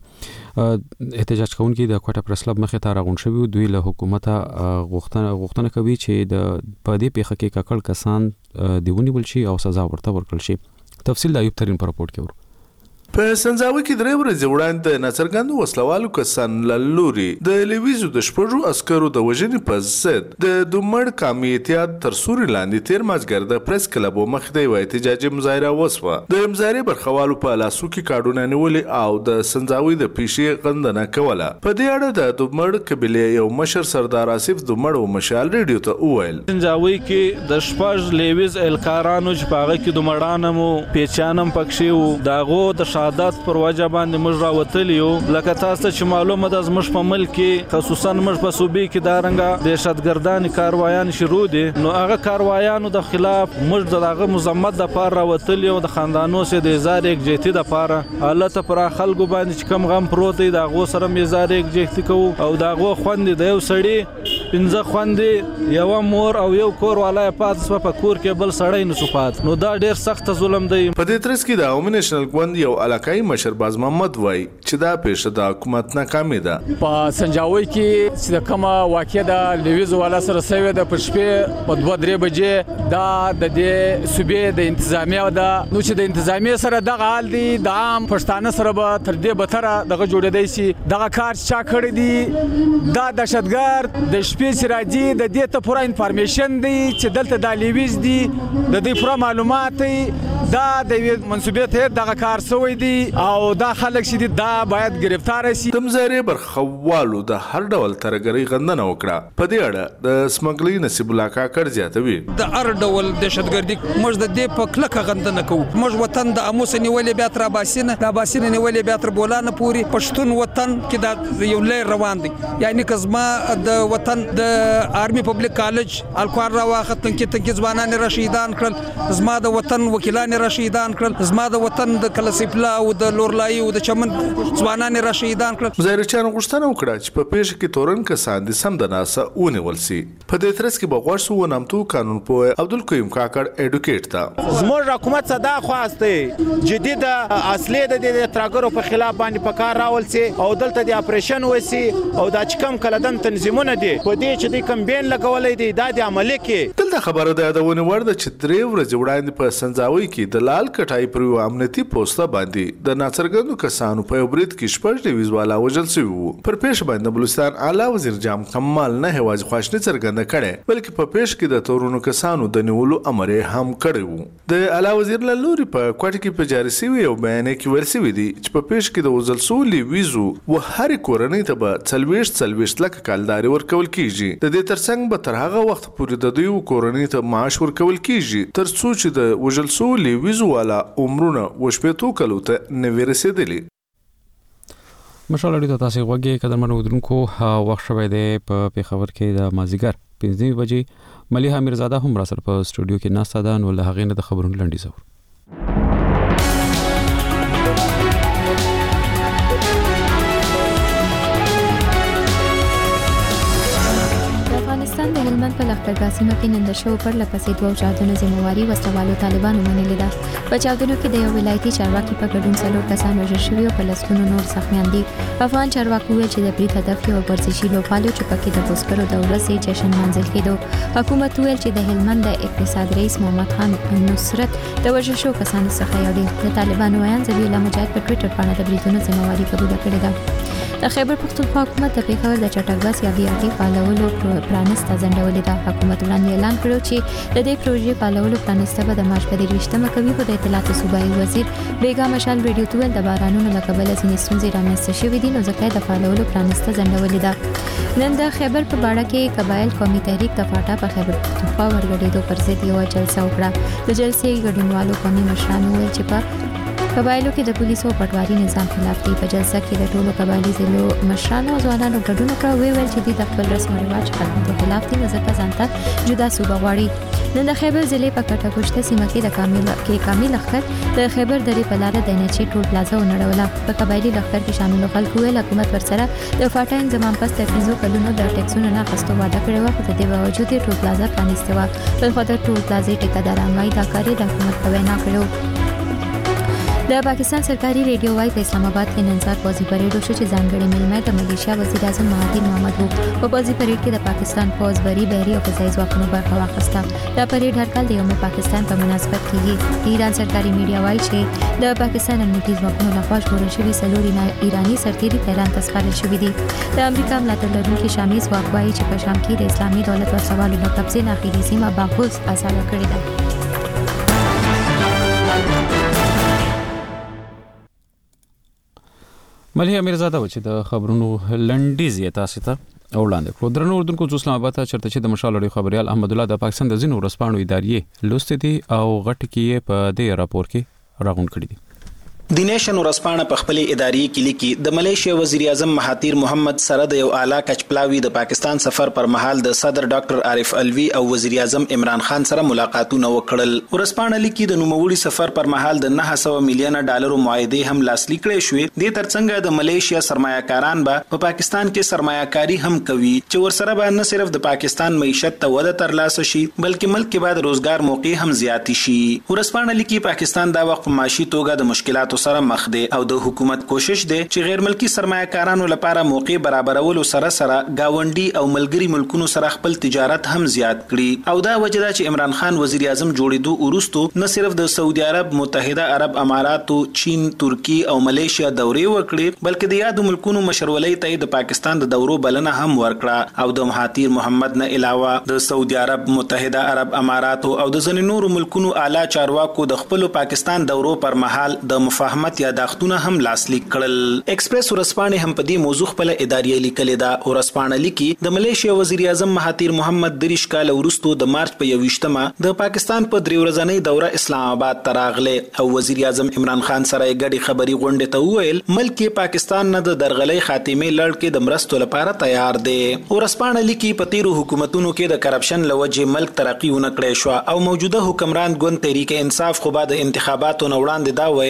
احتجاج کوونکي د کوټه پریس کلب مخې ته راغون شوی دوی له حکومت غوښتنه غوښتنه کوي چې د پدې پیښه کې ککړ کسان دیونی بل شي او سزا ورته ورکړل شي تفصیل د ایوب ترين په راپورټ کې ورو په سنځاوي کې درې ورځې وړاندې د ناڅرګندو وسلوالو کسان لوري د لویزو د شپږو عسکرو د وژنې په ضد د دومړ قومي اتحاد تر سوري لاندې تیر مازګر د پریس کلب مخ ته یو احتجاجي مظاهره وسوه د مظاهره برخوالو په لاسو کې کارډونه نیولې او د سنځاوي د پیښې غندنه کوله په دې اړه د دومړ قبيله یو مشر سردار آصف دومړ او مشال ریډیو ته وویل سنځاوي کې د شپږ لیویز الکارانو چې پاغه کې دومړانمو پیچانم پکښې وو داغو د شهادت پر وجه باندې موږ راوتلیو لکه تاسو چې معلومه ده زموږ په ملک کې خصوصا موږ په صوبې کې دا رنګه دهشتګردان کاروایان شروع دي نو هغه کاروایانو د خلاف موږ دغه مزمت د پار راوتلیو د خاندانو سره د هزار یک جهتي د پاره حالت پر خلکو باندې چې کم غم پروت دی دغه سره هزار یک جهتي کو او دغه خوند دی یو سړی پنځه خوند یو مور او یو کور والای پاتس په کور کې بل سړی نسو پات نو دا ډیر سخت ظلم دی په دې ترڅ کې د عوامي نېشنل ګوند یو علاقائی مشر باز محمد وای چې دا پیښه د حکومت ناکامي ده په سنجاوي کې چې کومه واقعه د لیویزو والا سره سوي د پښپې په دوه درې بجې دا د دې صوبې د انتظامیه ده نو چې د انتظامیه سره دغه حال دی د عام پښتانه سره به تر دې بتره دغه جوړېدای شي دغه کار چا کړی دی دا دهشتګرد د شپې سراجي د دې ته پوره انفارمیشن دی چې دلته د لیویز دی د دې پوره معلومات دا د منسوبیت دغه کار سوی دی او دا خلک چې دي دا باید گرفتار شي د مظاهره برخوالو د هر ډول ترګری غندنه وکړه په دې اړه د سمګلې نصیب الله کاکړ زیاتوي د هر ډول دهشتګردي موږ د دې په کلکه غندنه کوو موږ وطن د اموس نیولې بیا تر باسینه د باسینه نیولې بیا تر بولانه پوری پښتون وطن کې دا یو لې روان دي یعنی کزما د وطن د آرمي پبلک کالج الکوار را واختن کې ته ځوانان رشیدان کړل زما د وطن وکیلان رشیدان کړل زما د وطن د کلسیپلا او د لورلای او د چمن ځوانان رشیدان کړل مظاهرچیان غوښتنه وکړه چې په پیښه کې تورن کسان د سم د ناسه ونیول سي په دې ترڅ کې بغوښ سو نامتو قانون پوه عبدالقیوم کاکړ اډوکیټ تا زموږ حکومت صدا خواسته جدید اصلي د ترګرو په خلاف باندې په کار راول سي او دلته د اپریشن وسی او د چکم کلدن تنظیمونه دي په دې چې د کمبین لګولې دي د عملی کې دلته خبره ده د ونی ورده چې درې ورځې وړاندې په سنځاوي کې کې د لال کټای پر یو امنیتي پوسټه باندې د ناڅرګندو کسانو په یو برید کې شپږ ډیویز والا وژل شوي وو. پر پیښ باندې بلوچستان اعلی وزیر جام کمال نه هواز خواشنی څرګنده کړي بلکې په پیښ کې د تورونو کسانو د نیولو امر هم کړی وو. د اعلی وزیر له لوري په کوټه کې په جاري شوی یو بیان کې ویل شوی دی چې په پیښ کې د وژل شوي ویزو و هر کورنۍ ته به څلوېښت څلوېښت لکه کالداري ورکول کیږي. د دې ترڅنګ به تر هغه وخت پورې د دوی کورنۍ ته معاش ورکول کیږي تر څو چې د وژل شوي ویزو والا عمرونه وشپېتو کلو ته نه وي رسېدلي. مشال اړیدو تاسو غوږی قدرمن ودرونکو وخت شوی دی په پیښور کې د مازیګر پنځه بجې ملیحه میرزاده هم را سره په سټوډیو کې ناسته ده نو له هغې نه د خبرونو لنډیز اورو. افغانستان د هلمند په لښکرګاه سیمه کې نن د شو پر لپسې دوه چاودنو ذمہواري وسلوالو طالبانو منلې ده. په چاودنو کې د یو ولایتي چارواکي په ګډون څلور کسان وژل شوي او په لسګونو نور زخمیان دي. افغان چارواکو ویل چې د برید هدف یو ورزشي لوبغالو چې پکې د بوسکرو د ورځې جشن منځل کېدو. حکومت ویل چې د هلمند د اقتصاد رئیس محمد خان نصرت د وژل شو کسانو څخه یو دی. د طالبانو ویان ذبیح الله مجاهد په ټویټر باندې د بریدونو ذمہواري قبول کړې ده. د خیبر پختونخوا حکومت د پیښور د چټک بس یا بي ار ټي فعالولو پرانسته ځنډولې ده. حکومت وړاندې اعلان کړو چې د دې پروژې فعالولو پرانسته به د مارچ په دېرشمه کوي. خو د اطلاعات صوبایي وزیر بیګا مشال ریډیو ته د بارانونو له کبله ځینې ستونزې رامنځته شوې دي نو ځکه د فعالولو پرانسته ځنډولې ده. نن د خیبر په باړه کې قبایل قومي تحریک د فاټا په خیبر پختونخوا ورګډېدو پر ضد یو جلسه وکړه. د جلسې ګډونوالو قومي مشرانو ویل چې په قبایلو کې د پولیسو پټواري نظام خلاف دی. په جلسه کې د ټولو قبایلي ضلعو مشرانو او ځوانانو ګډون وکړ. وی ویل چې د خپل رسم او رواج خلکو خلاف دي نو ځکه ځان ته جدا صوبه غواړي. نن د خیبر ضلع په کټه پښته سیمه کې د کامل کې کامل لښکر د خیبر درې په لار د نچې ټول پلازا ونړوله. په قبایلي لښکر کې شامل خلکو ویل حکومت ورسره د فاټا انضمام پس د پنځو کلونو د ټیکسونو نه اخیستو وعده کړې وه خو د دې باوجود یې ټول پلازا پرانیستې وه. بل خو د ټول پلازې ټیکهداران وایي دا کار یې د حکومت په وینا کړی. د پاکستان سرکاري ریډیو وايي په اسلام آباد کې نن سهار پوځي پریډ وشو چې ځانګړي مېلمه د ملیشیا وزیر اعظم مهاتیر محمد وو. په پوځي پریډ کې د پاکستان پوځ بری بحري او فضایي ځواکونو برخه واخیسته. دا پریډ هر کال د یوم پاکستان په مناسبت کېږي. د ایران سرکاري میډیا وايي چې د پاکستان امنیتي ځواکونو لخوا ژغورل شوي څلور ایراني سرتیري ایران ته سپارل شوي دي. د امریکا ملاتړ لرونکي شامي ځواک وايي چې په شام کې د اسلامي دولت وسوالو د قبضې نه اخیری سیمه باغوز آزاده کړې ده. ملیحه میرزاده و چې د خبرونو لنډیز یې تاسو ته وړاندې کړو. درنو اردوونکو اسلام آباد ته چرته چې د مشال اړیو خبريال احمد الله د پاکستان د ځینو ورځپاڼو ادارې لوستې دي او غټ کې په دې راپور کې راغون کړی دي. د نیشن ورځپاڼه په خپل اداري کې لیکي د ملیشیا وزیر اعظم مهاتیر محمد سره د یو اعلی کچپلاوي د پاکستان سفر پر مهال د صدر ډاکټر عارف الوی او وزیر اعظم عمران خان سره ملاقاتونه وکړل. ورځپاڼه لیکي د نوموړي سفر پر مهال د نه سوه میلیون ډالرو معاهده هم لاسلیک کړې شوې. د ترڅنګ د ملیشیا سرمایه‌کاران به په پاکستان کې سرمایه‌کاري هم کوي چې ورسره به نه صرف د پاکستان معیشت ته وده ترلاسه شي بلکې ملک کې به د روزګار موقع هم زیات شي. ورځپاڼه لیکي پاکستان دا وخت په معاشي توګه د مشکلاتو سره مخ دی او د حکومت کوشش دی چې غیر ملکی سرمایه‌کارانو لپاره موقع برابرولو سره سره گاونډي او ملګری ملکونو سره خپل تجارت هم زیات کړي. او دا وجه ده چې عمران خان وزیر اعظم جوړېدو وروسته نه صرف د سعودي عرب، متحده عرب اماراتو، چین، ترکی او ملیشیا دورې وکړي بلکې د یادو ملکونو مشرولۍ ته د پاکستان د دورو بلنه هم ورکړه. او د مهاتیر محمد نه علاوه د سعودي عرب، متحده عرب اماراتو او د ځینو نورو ملکونو اعلی چارواکو د خپل پاکستان دورو پر مهال د مفاهمت یاداښتونه هم لاسلیک کړل. ایکسپریس ورځپاڼه هم په دې موضوع خپل اداري لیکلې ده. ورځپاڼه لیکي د ملیشیا وزیر اعظم مهاتیر محمد دریش کال وروسته د مارچ په یوویشتمه د پاکستان په درې ورځنۍ دوره اسلام آباد ته راغله او وزیر اعظم عمران خان سره ګډي خبري غونډه ته وویل ملک پاکستان نه د درغلۍ خاتمه لړ کې د مرستو لپاره تیار دی. ورځپاڼه لیکي په تیرو حکومتونو کې د کرپشن لوجه ملک ترقی ونه کړې شو او موجوده حکمران ګوند تحریک انصاف خو بعد انتخاباتو نه وړاندې دا ویل چې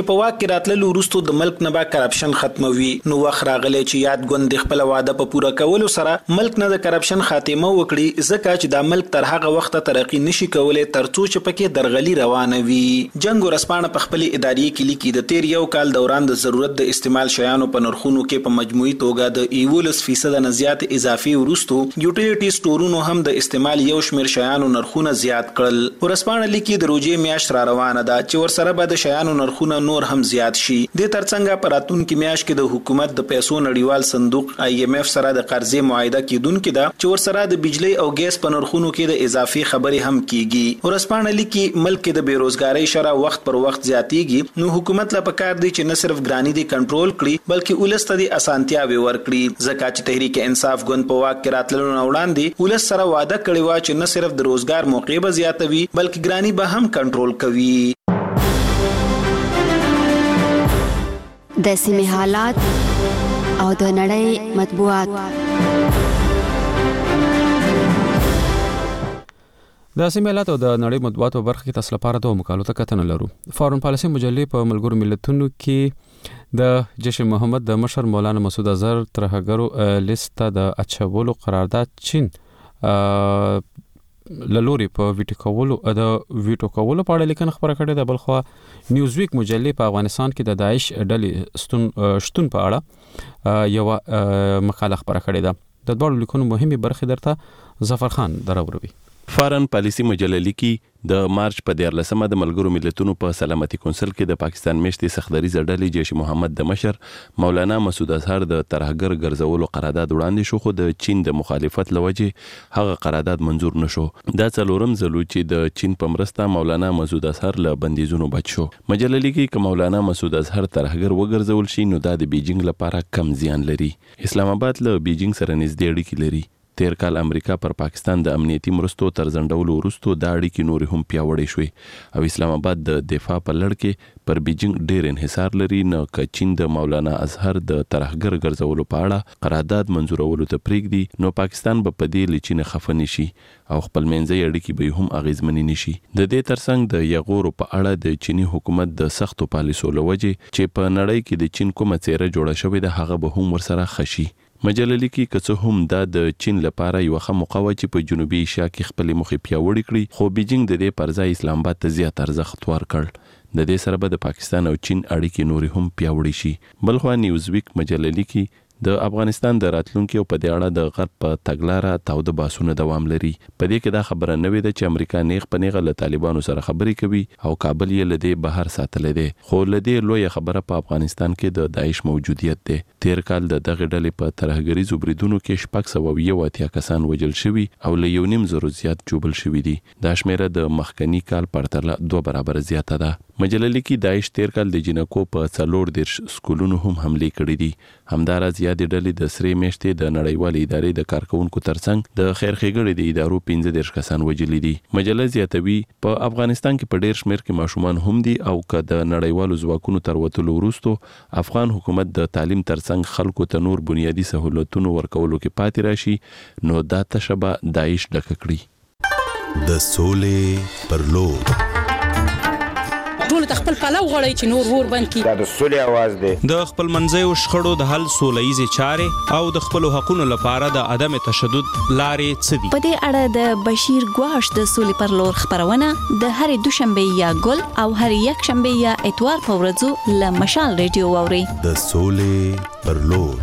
په واک کې راتللو وروسته د ملک نه با کرپشن ختموي. نو وخت راغلی چې یاد ګوند د خپل وعده په پوره کولو سره ملک نه د کرپشن خاتمه وکړي، ځکه چې دا ملک تر هغه وخته ترقی نشي کولای ترڅو چې پکې درغلي روانه وي. جنگ ورسپانه په خپل اداري کې لیکي د تیر یو کال دوران د ضرورت د استعمال شیانو په نرخونو کې په مجموعي توګه د یولس فیصد نه زیات اضافي ورستو یوټیلیټي سټورونو هم د استعمال یو شمیر شیانو نرخونه زیات کړل. ورسپانه لیکي د روزي میاشت را روانه ده چې ورسره به د شیانو نرخونه نور هم زیات شي. د ترڅنګ پراتون کې میاشت کې د حکومت د پیسو نړیوال صندوق آی ایم ایف سره د قرضې معاهده کیدونکې ده چې ورسره د بجلی او ګیس په نرخونو کې د اضافي خبرې هم کیږي. ورسپانه لیکي ملک کې د بیروزګاری شرح وخت پر وخت زیاتیږي، نو حکومت لا پکار دی چې نه صرف ګرانی دی کنټرول کړي بلکې ولست دی اسانتیاوي ورکړي. ځکه چې تحریک انصاف ګوند په واک کې راتللو نه وړاندې ولست سره وعده کړی و چې نه صرف د روزګار موقع به زیاتوي بلکې ګرانی به هم کنټرول کوي. د سیمې حالات او د نړۍ مطبوعات. د سیمې حالات او د نړۍ مطبوعات په برخه کې تاسو لپاره دوه مقالو ته کتنه لرو. فارن پالیسي مجلې په ملګرو ملتونو کې د جیش محمد د مشر مولانا مسعود اظهر ترهګرو لیست د اچولو قرارداد چین لوري په ویټو کولو د ویټو کولو په اړه لیکنه خبره کړې ده. بلخوا نیوزویک مجلې په افغانستان کې د داعش ډلې ستون شتون په اړه یو مقاله خبره کړې ده. د دوه لیکونو مهمه برخه درته ظفر خان دراوروي. فارن پالیسي مجله لیکي د مارچ په دیارلسمه د ملګرو ملتونو په سلامتي کونسل کې د پاکستان میشتې سختدریزه ډلې جیش محمد د مشر مولانا مسعود اظهر د ترهګر ګرځولو قرارداد وړاندې شو، خو د چین د مخالفت لوجه هغه قرارداد منظور نشو. دا څلورم ځل چې د چین په مرسته مولانا مسعود اظهر له بندیزونو بچ شو. مجله لیکي چې مولانا مسعود اظهر ترهګر وګرځول شي نو دا د بیجینګ لپاره کم زیان لري. اسلام آباد له بیجینګ سره نږدې اړیکې لري. تیر کال امریکا پر پاکستان د امنیتي مرستو تر ځنډولو وروسته دا اړیکې نورې هم پیاوړې شوې او اسلام آباد د دفاع په لړ کې پر بیجینګ ډېر انحصار لري. نو که چین د مولانا اظهر د ترهګر ګرځولو په اړه قرارداد منظورولو ته پرېږدي نو پاکستان به په دې له چین خفه نشي او خپل منځي اړیکې به هم اغیزمنې نشي. د دې ترڅنګ د یغورو په اړه د چینی حکومت د سختو پالیسو لوجه چې په نړۍ کې د چین کومه څیره جوړه شوې ده هغه به هم ورسره خشي. مجله لیکي که څه هم دا د چین لپاره یو ښه موقع وه چې په جنوبي ایشیا کې خپلې موخې پیاوړې کړي، خو بیجینګ د دې پر ځای اسلام آباد ته زیات ارزښت ورکړ. د دې سره به د پاکستان او چین اړیکې نورې هم پیاوړې شي. بلخوا نیوزویک مجله لیکي د افغانستان د راتلونکي او په دې اړه د غرب په تګلاره تاوده باسونه دوام لري. په دې کې دا خبره نه وي ده چې امریکا نیغ په نیغه له طالبانو سره خبرې کوي او کابل یې له دې بهر ساتلی دی، خو له دې لویه خبره په افغانستان کې د داعش موجودیت دی. تیر کال د دغه ډلې په ترهګریزو بریدونو کې شپږ سوه یو اتیا کسان وژل شوي او له یو نیم زرو زیات ژوبل شوي دي. دا شمیره د مخکني کال پرتله دوه برابر زیاته ده. مجله لیکي داعش تیر کال د جنکو په څلور دېرش سکولونو هم حملې کړې دي. همداراز یادې ډلې د سرې میاشتې د نړیوالې ادارې د کارکونکو ترڅنګ د خیر ښېګڼې د ادارو پنځه دېرش کسان وژلي دي. مجله زیاتوي په افغانستان کې په ډېر شمېر کې ماشومان هم دي او که د نړیوالو ځواکونو تر وتلو وروستو افغان حکومت د تعلیم ترڅنګ خلکو ته نور بنیادي سهولتونو ورکولو کې پاتې راشي نو دا تشه به داعش ډکه کړي. د سولې پر لور ټول خپل پلو غړی چې نور ور بند کی. دا د سولې आवाज دی. د خپل منځیو شخړو د حل سولهییزې چارې او د خپل حقوقو لپاره د عدم تشدد لارې څه دي. په دې اړه د بشیر ګواش د سولې پر لور خبرونه د هرې دوشنبه یا ګل او هرې یک شنبه یا اتوار په ورځو له مشال ریډیو واوري. د سولې پر لور.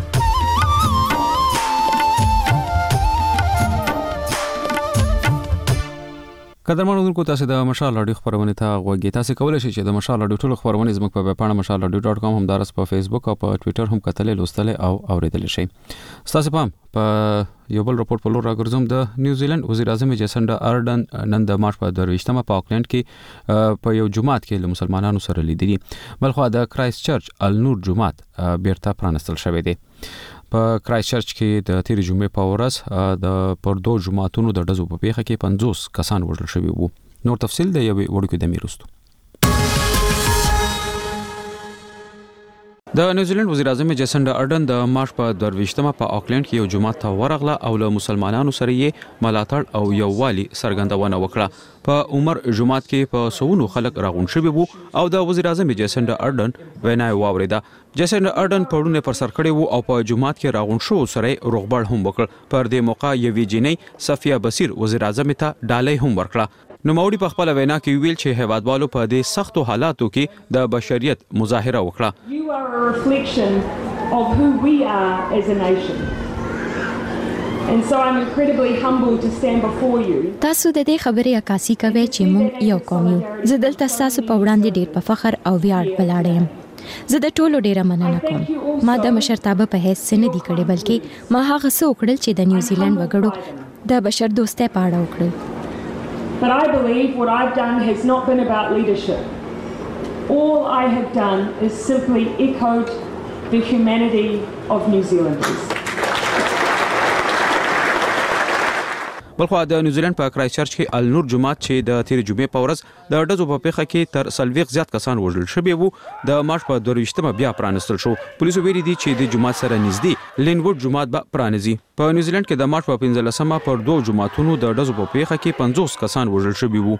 قدرمن اوردونکو تاسو د مشال رادیو خبرونه ته غوږی تاسو کولای شئ چې د مشال رادیو ټول خبرونه زموږ په ویب پاڼه مشال رادیو ډاټ کام هم دارس په فیسبوک او په ټوئیټر هم کتل لوستل او اوریدل شئ. تاسو پام په یو بل راپور په لور راګرځوم. د نیوزیلند وزیر اعظم جیسنډا ارډن نن د مارچ په درویشتمه په آکلند کې په یو جماعت کې له مسلمانانو سره لیدلی. بلخو د کرایست چرچ النور جماعت بیرته پرانستل شوې دی. په کرایست چرچ کې د تیر جمعې په ورځ د پردو جماعتونو د ډزو په پیښه کې پنځوس کسان وژل شوي وو. نور تفصیل د یوې وړوکې دمې وروسته. د نیوزیلند وزیر اعظم جیسنډا ارډن د مارچ په درویشتمه په آکلند کې یو جماعت ته ورغله او له مسلمانانو سره یې ملاتړ او یووالي څرګندونه وکړه. په عمر جماعت کې په سونو خلک راغون شوي وو او د وزیر اعظم جیسنډا ارډن وینا واوریده. جیسنډا ارډن پړونه پر سر کړی وو او په جماعت کې راغون شو سره روغبړ هم وکړ. پر دې موقع یوې جینۍ صفیه بصیر وزیر اعظم ته ډالۍ هم ورکړه. نوموړي په خپل وینا کې ویل چې هیوادوالو په دې سختو حالاتو کې د بشریت مظاهره وکړه. You are a reflection of who we are as a nation. And so I'm incredibly humbled to stand before you. تاسو د دې خبرې عکاسي کوي چې موږ یو قوم یو. زه دلته تاسو په وړاندې ډېر په فخر او ویاړ ولاړ یم. زه د ټولو ډیره مننه کوم. ما د مشرتابه په حیث نه دی کړی بلکې ما هغه څه وکړل چې د نیوزیلند وګړو د بشر دوستۍ په اړه وکړل. But I believe what I've done has not been about leadership. All I have done is simply echoed the humanity of New Zealanders. بلخو د نیوزیلند په کرایست چرچ کې النور جماعت چې د تیر جمعې په ورځ د ډزو په پیښه کې تر سلويخ زیات کسان وژل شوي وو د مارچ په درویشتمه بیا پرانستل شو. پولیسو ویلي دي چې د جماعت سره نږدې لینوډ جماعت به پرانیزي. په نیوزیلند کې د مارچ په پنځلسمه پر دوه جماعتونو د ډزو په پیښه کې پنځوس کسان وژل شوي وو.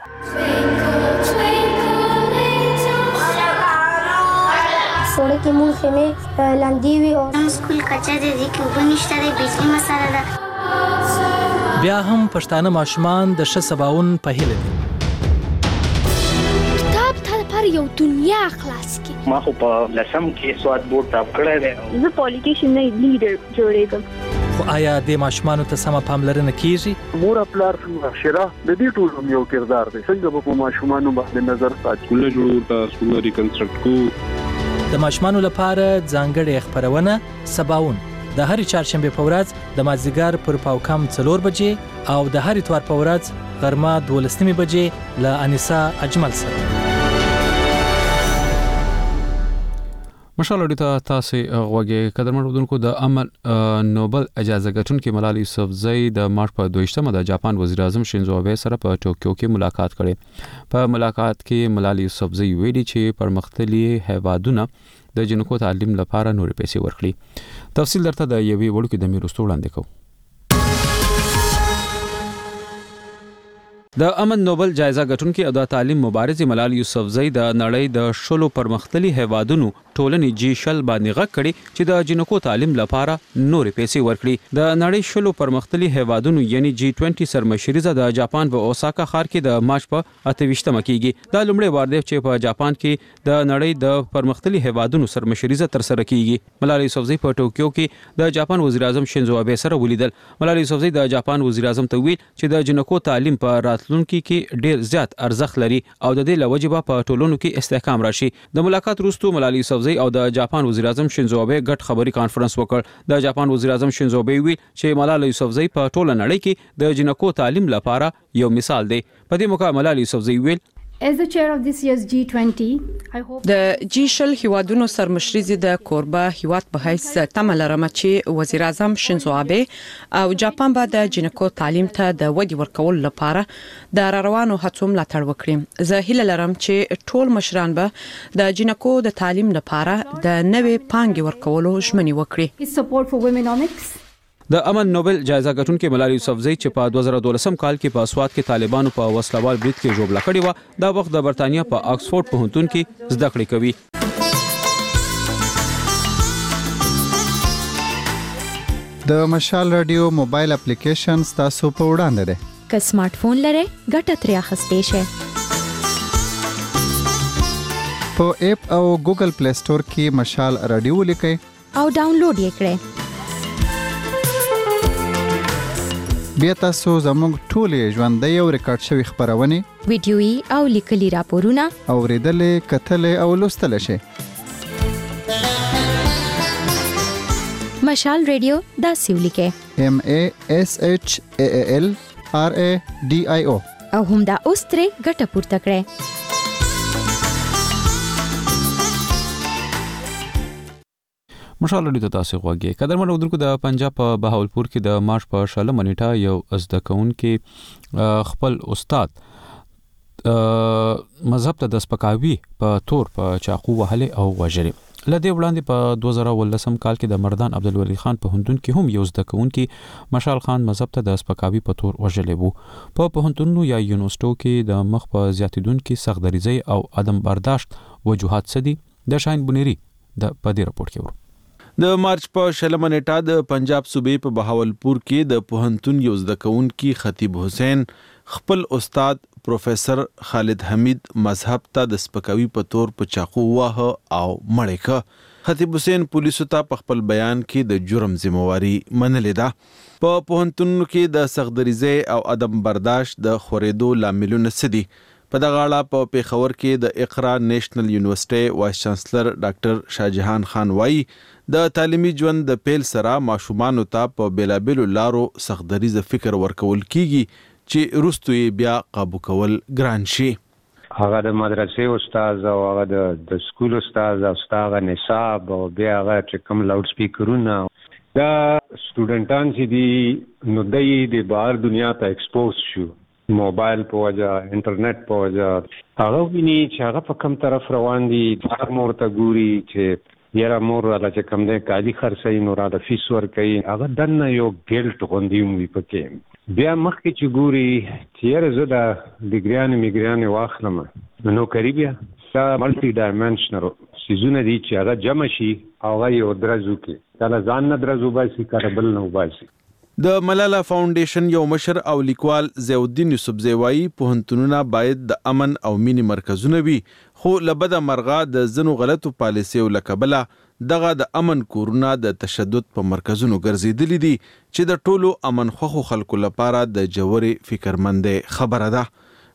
سړک کې مونږ خېمه لاندې وي او سکول کچا دي چې وبنيشته د بجلی مسله ده. بیا هم پښتانه ماشومان د ښه سباون په هیله دي. کتاب ته پر یو دنیا خلاص کی. ما خو په لسم کې سواد بورډ ټاپ کړی دی. زه پالیټیشن نه لیډر جوړېږم. خو آیا د ماشومانو ته سمه پاملرنه کیږي؟ مور خپل شرا د دې ټولو یو کردار دی. څنګه به ماشومانو باندې نظر ساتي. سکول جوړ تا سکول ریکنسټرکټ کو. د ماشومانو لپاره ځانګړې خبرونه سباون د هرې چهارشنبه په ورځ د مازدیګر پر پاوکم څلور بجې او د هرې اتوار په ورځ غرمه دولسمې بجې له انیسا اجمل سره. مشال اړیته تاسو غوږی قدرمن ودونکو د امن نوبل اجازه ګټونکو ملالي یوسفزئی د مارچ په دویشتمه د جاپان وزیر اعظم شینزو آبه سره په ټوکیو کې ملاقات کړي. په ملاقات کې ملالي یوسفزئی ویلي چې پرمختللي هیوادونه د جنکو تعلیم لپاره نورې پیسې ورکړي. تفصیل درته د یوې وړوکې د میروستو وړاندې کوم. د امن نوبل جایزه ګټونکي او د تعلیم مبارزه ملالي یوسفزئی د نړۍ د شلو پرمختللي هیوادونو ټولنې جی شل باندې غږ کړي چې د جنکو تعلیم لپاره نورې پیسې ورکړي. د نړۍ شلو پرمختللي هیوادونو یعنی جی بیس سرمشریزه د جاپان په اوساکا ښار کې د مارچ په اتهویشتمه کېږي. دا لومړی وار دی چې په جاپان کې د نړۍ د پرمختللي هیوادونو سرمشریزه تر سره کېږي. ملالي یوسفزئی په ټوکیو کې د جاپان وزیر اعظم شینزو آبه سره ولیدل. ملالي یوسفزئی د جاپان وزیر اعظم ته ویل چې د جنکو تعلیم په راتلونکي کې ډیر زیات ارزښت لري او د دې لوجبه په ټولونو کې استحکام راشي. د ملاقات وروسته ملالي یوسفزئی او د جاپان وزیر اعظم شینزو آبه ګډ خبري کانفرنس وکړ. د جاپان وزیر اعظم شینزو آبه ویل چې ملالي یوسفزئی په ټوله نړۍ کې د جنکو تعلیم لپاره یو مثال دی. په دې موقع ملالي یوسفزئی ویل As the chair of this year's جی twenty, I hope د جی شل هیوادونو سرمشريزي د کوربه هیواد په حیث تمه لرم چې وزیر اعظم شینزو آبه او جاپان به د جنکو تعلیم ته د ودی ورکول لپاره د روانو هڅو ملاتړ وکړي. زه هیله لرم چې ټول مشران به د جنکو د تعلیم لپاره د نوې پانګې ورکولو ژمنې وکړي. support for womenomics. د امن نوبل جایزه ګټونکو ملالي یوسفزئی چې په دوه زره دولسم کال کې په سواد کې طالبانو په وسلوال برید کې ژوبله کړې و، دا وخت د برتانیا په آکسفورد پوهنتون کې زده کړې کوي. د مشال رادیو موبایل اپلیکیشن تاسو په وړاندې ده. که سمارټ فون لرئ ګټه ترې اخیستئ شئ. په اپ او ګوګل پلی سٹور کې مشال رادیو لیکئ او ډاونلوډ یې کړئ. بیا تاسو زموږ ټولې ژوندۍ او ریکارډ شوي خبرونه ویډیويي او لیکلي راپورونه اوریدلې، کتلې او لوستل شي. مشال رادیو داسې ولیکئ M A S H A A L R A D I O او همدا اوس ترې ګټه پورته کړئ. مشال اړیته تاسو غوږی قدرمن ودونکو د پنجاب په بهاولپور کې د مارچ په شلمه نیټه یو زده کوونکي خپل استاد مذهب ته د سپکاوي په تور په چاقو وهلې او وژلې. لدې وړاندې په دوه زره ولسم کال کې د مردان عبدالولي خان په هندون کې هم یو زده کوونکی مشال خان مذهب ته د سپکاوي په تور وژلی وو. په پوهنتونونو یا یونیورسټو کې د مخ په زیاتیدونکو سختدریزۍ او عدم برداشت وجوهات څه دي؟ د شاهین بنيري د پدې راپور کې ورو د مارچ په شلمه نیټه د پنجاب صوبې په بهاولپور کې د پوهنتون یو زده کوونکی خطیب حسین خپل استاد پروفیسر خالد حمید مذهب ته د سپکاوي په تور په چاقو واه او مړی ک. خطیب حسین پولیسو ته په خپل بیان کې د جرم ذمہواری منلې ده. په پوهنتونونو کې د سختدریزۍ او عدم برداشت د خورېدو لاملونه څه دي؟ په دغه اړه په پیښور کې د اقرا نیشنل یونیورسيټي وایس چانسلر ډاکټر شاهجهان خان وایي د تعلیمي ژوند د پیل سره ماشومان ته په بیلابلو لارو سختدریز فکر ورکول کیږي چې وروسته بیا قابو کول ګران شي. هغه د مدرسې استاد او هغه د د سکول استاد او استاد نصاب او بیا هغه چې کوم لاوډ سپیکرونه دا سټوډنټان چې دي نو دای د بهر دنیا ته ایکسپوز شو، موبایل په وجه، انټرنیټ په وجه، هغه ویني چې هغه په کوم طرف روان دي. هر مور ته ګوري چې یاره مور راځي چې کوم دې کالي خرڅي نو را د فیس ور کوي، هغه دنه یو ګیلټ غوندي وي پکې. بیا مخکې چې ګوري چې یاره زه د ډیګریانې میګریانې واخلم نو قریبیا دا ملټي ډایمنشنل سیزونه دي چې هغه جمع شي او هغه یو درزو کې کله ځان نه درزو باسي کله بل نه وباسي. د ملالا فاونډیشن یو مشر او لیکوال ضیاءالدین یوسفزی وایي پوهنتونونه باید د امن او مینې مرکزونه وي، خو لبده مرغه د ځینو غلطو پالیسیو له کبله دغه د امن کورونه د تشدد په مرکزونو ګرځېدلي دي چې د ټولو امن خوښو خلکو لپاره د جوړې فکرمندۍ خبره ده.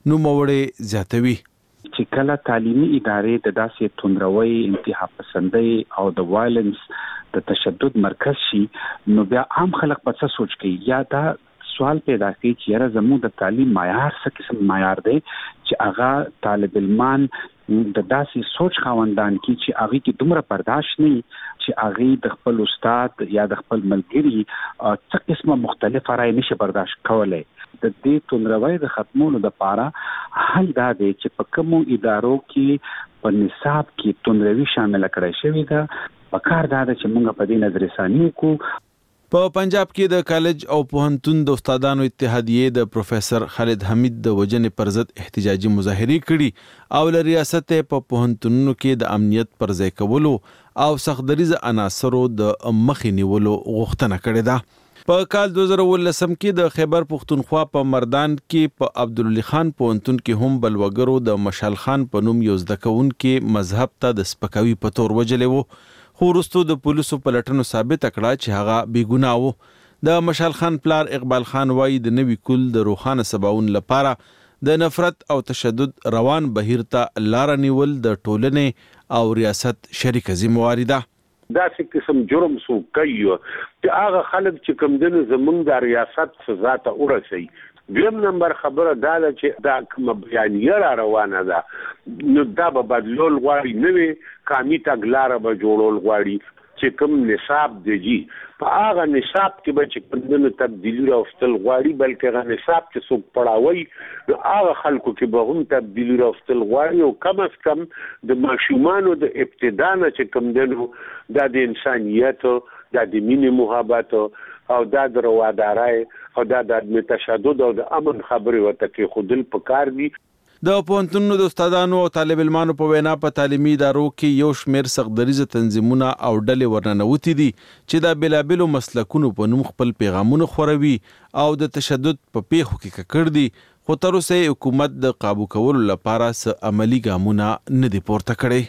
نوموړی زیاتوي چې کله تعلیمي ادارې د داسې توندروي، انتها پسندۍ او د وایلنس د تشدد مرکز شي نو بیا عام خلک په څه سوچ کوي؟ یا دا سوال پیدا کوي چې یاره زموږ د تعلیم معیار څه قسم معیار دی چې هغه طالب علمان د داسې سوچ خاوندان کی چې هغه کې دومره برداشت نه چې هغه د خپل استاد یا د خپل ملګری څه قسمه مختلف رائے نشي برداشت کولای. د دې توندروي د ختمولو لپاره حل دا دی چې په کومو ادارو کې په نصاب کې توندروي شامل کړی شوی ده، په کار دا ده چې موږ په دې نظر ثاني وکړو. په پنجاب کې د کالج او پوهنتون د استادانو اتحادیې د پروفیسر خالد حمید د وجنې پر ضد احتجاجي مظاهرې کړي او له ریاست په پوهنتونونو کې د امنیت پر ځای کولو او سختدریز عناصرو د مخې نیولو غوښتنه کړې ده. په کال دوه زره ولسم کې د خیبر پښتونخوا په مردان کې په عبدالولي خان پوهنتون کې هم بلوګرو د مشال خان په نوم یو زده کوونکي مذهب ته د سپکاوي په تور وجلی وو، خو وروسته د پولیسو په لټنو ثابته کړه چې هغه بې ګناه و. د مشال خان پلار اقبال خان وایي د نوي کول د روښانه سباون لپاره د نفرت او تشدد روان بهیر ته لاره نیول د ټولنې او ریاست شریکه ذمہواری ده. داسې قسم جرم سو کوي چې هغه خلک چې کوم دنه زمونږ د ریاست سزا ته ورسي. دویم نمبر خبره دا ده چې دا کوم بیانیه را روانه ده نو دا به بدلول غواړي، نوې قامي تګلاره به جوړول غواړي چې کوم نصاب دی په هغه نصاب کې به چې کوم دنه تبدیلی راوستل غواړي، بلکې هغه نصاب چې څوک پړاوي نو هغه خلکو کې به هم تبدیلی راوستل غواړي او کم از کم د ماشومانو د ابتدا نه چې کوم دنه دا د انسانیت، دا د مینې محبت او دا د روادارۍ او دا د عدم تشدد او د امن خبرې ورته کې خودل پکار دي. د پوهنتونونو د استادانو او طالب علمانو په وینا په تعلیمي ادارو کې یو شمېر سختدریزه تنظیمونه او ډلې ورننوتې دي چې د بېلابېلو مسلکونو په نوم خپل پیغامونه خوروي او د تشدد په پیښو کې ککړ دي، خو تر اوسه حکومت د قابو کولو لپاره څه عملي ګامونه نه دي پورته کړي.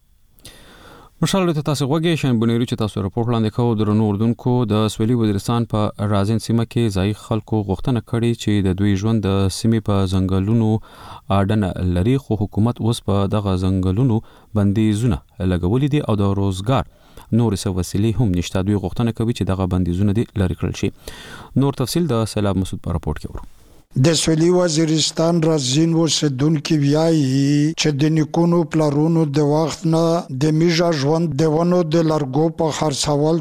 مشال ته تاسو غوږی شین بنيري چې تاسو راپور وړاندې کوو درنو اردوونکو د سویلي وزیرستان په رازین سیمه کې ځای خلکو غوښتنه کړې چې د دوی ژوند د سیمې په ځنګلونو اډنه لري، خو حکومت اوس په دغه ځنګلونو بندیزونه لګولې دي او د روزګار نور څه وسیلې هم نشته. دوی غوښتنه کوي چې دغه بندیزونه دي لرې کړل شي. نور تفصیل د سیلاب مسعود په راپور کې ورو. د سویلي وزیرستان رازین اوسیدونکي وایي چې د نیکونو پلرونو د وخت نه د میژه ژوند د ونو د لرګو په خرڅول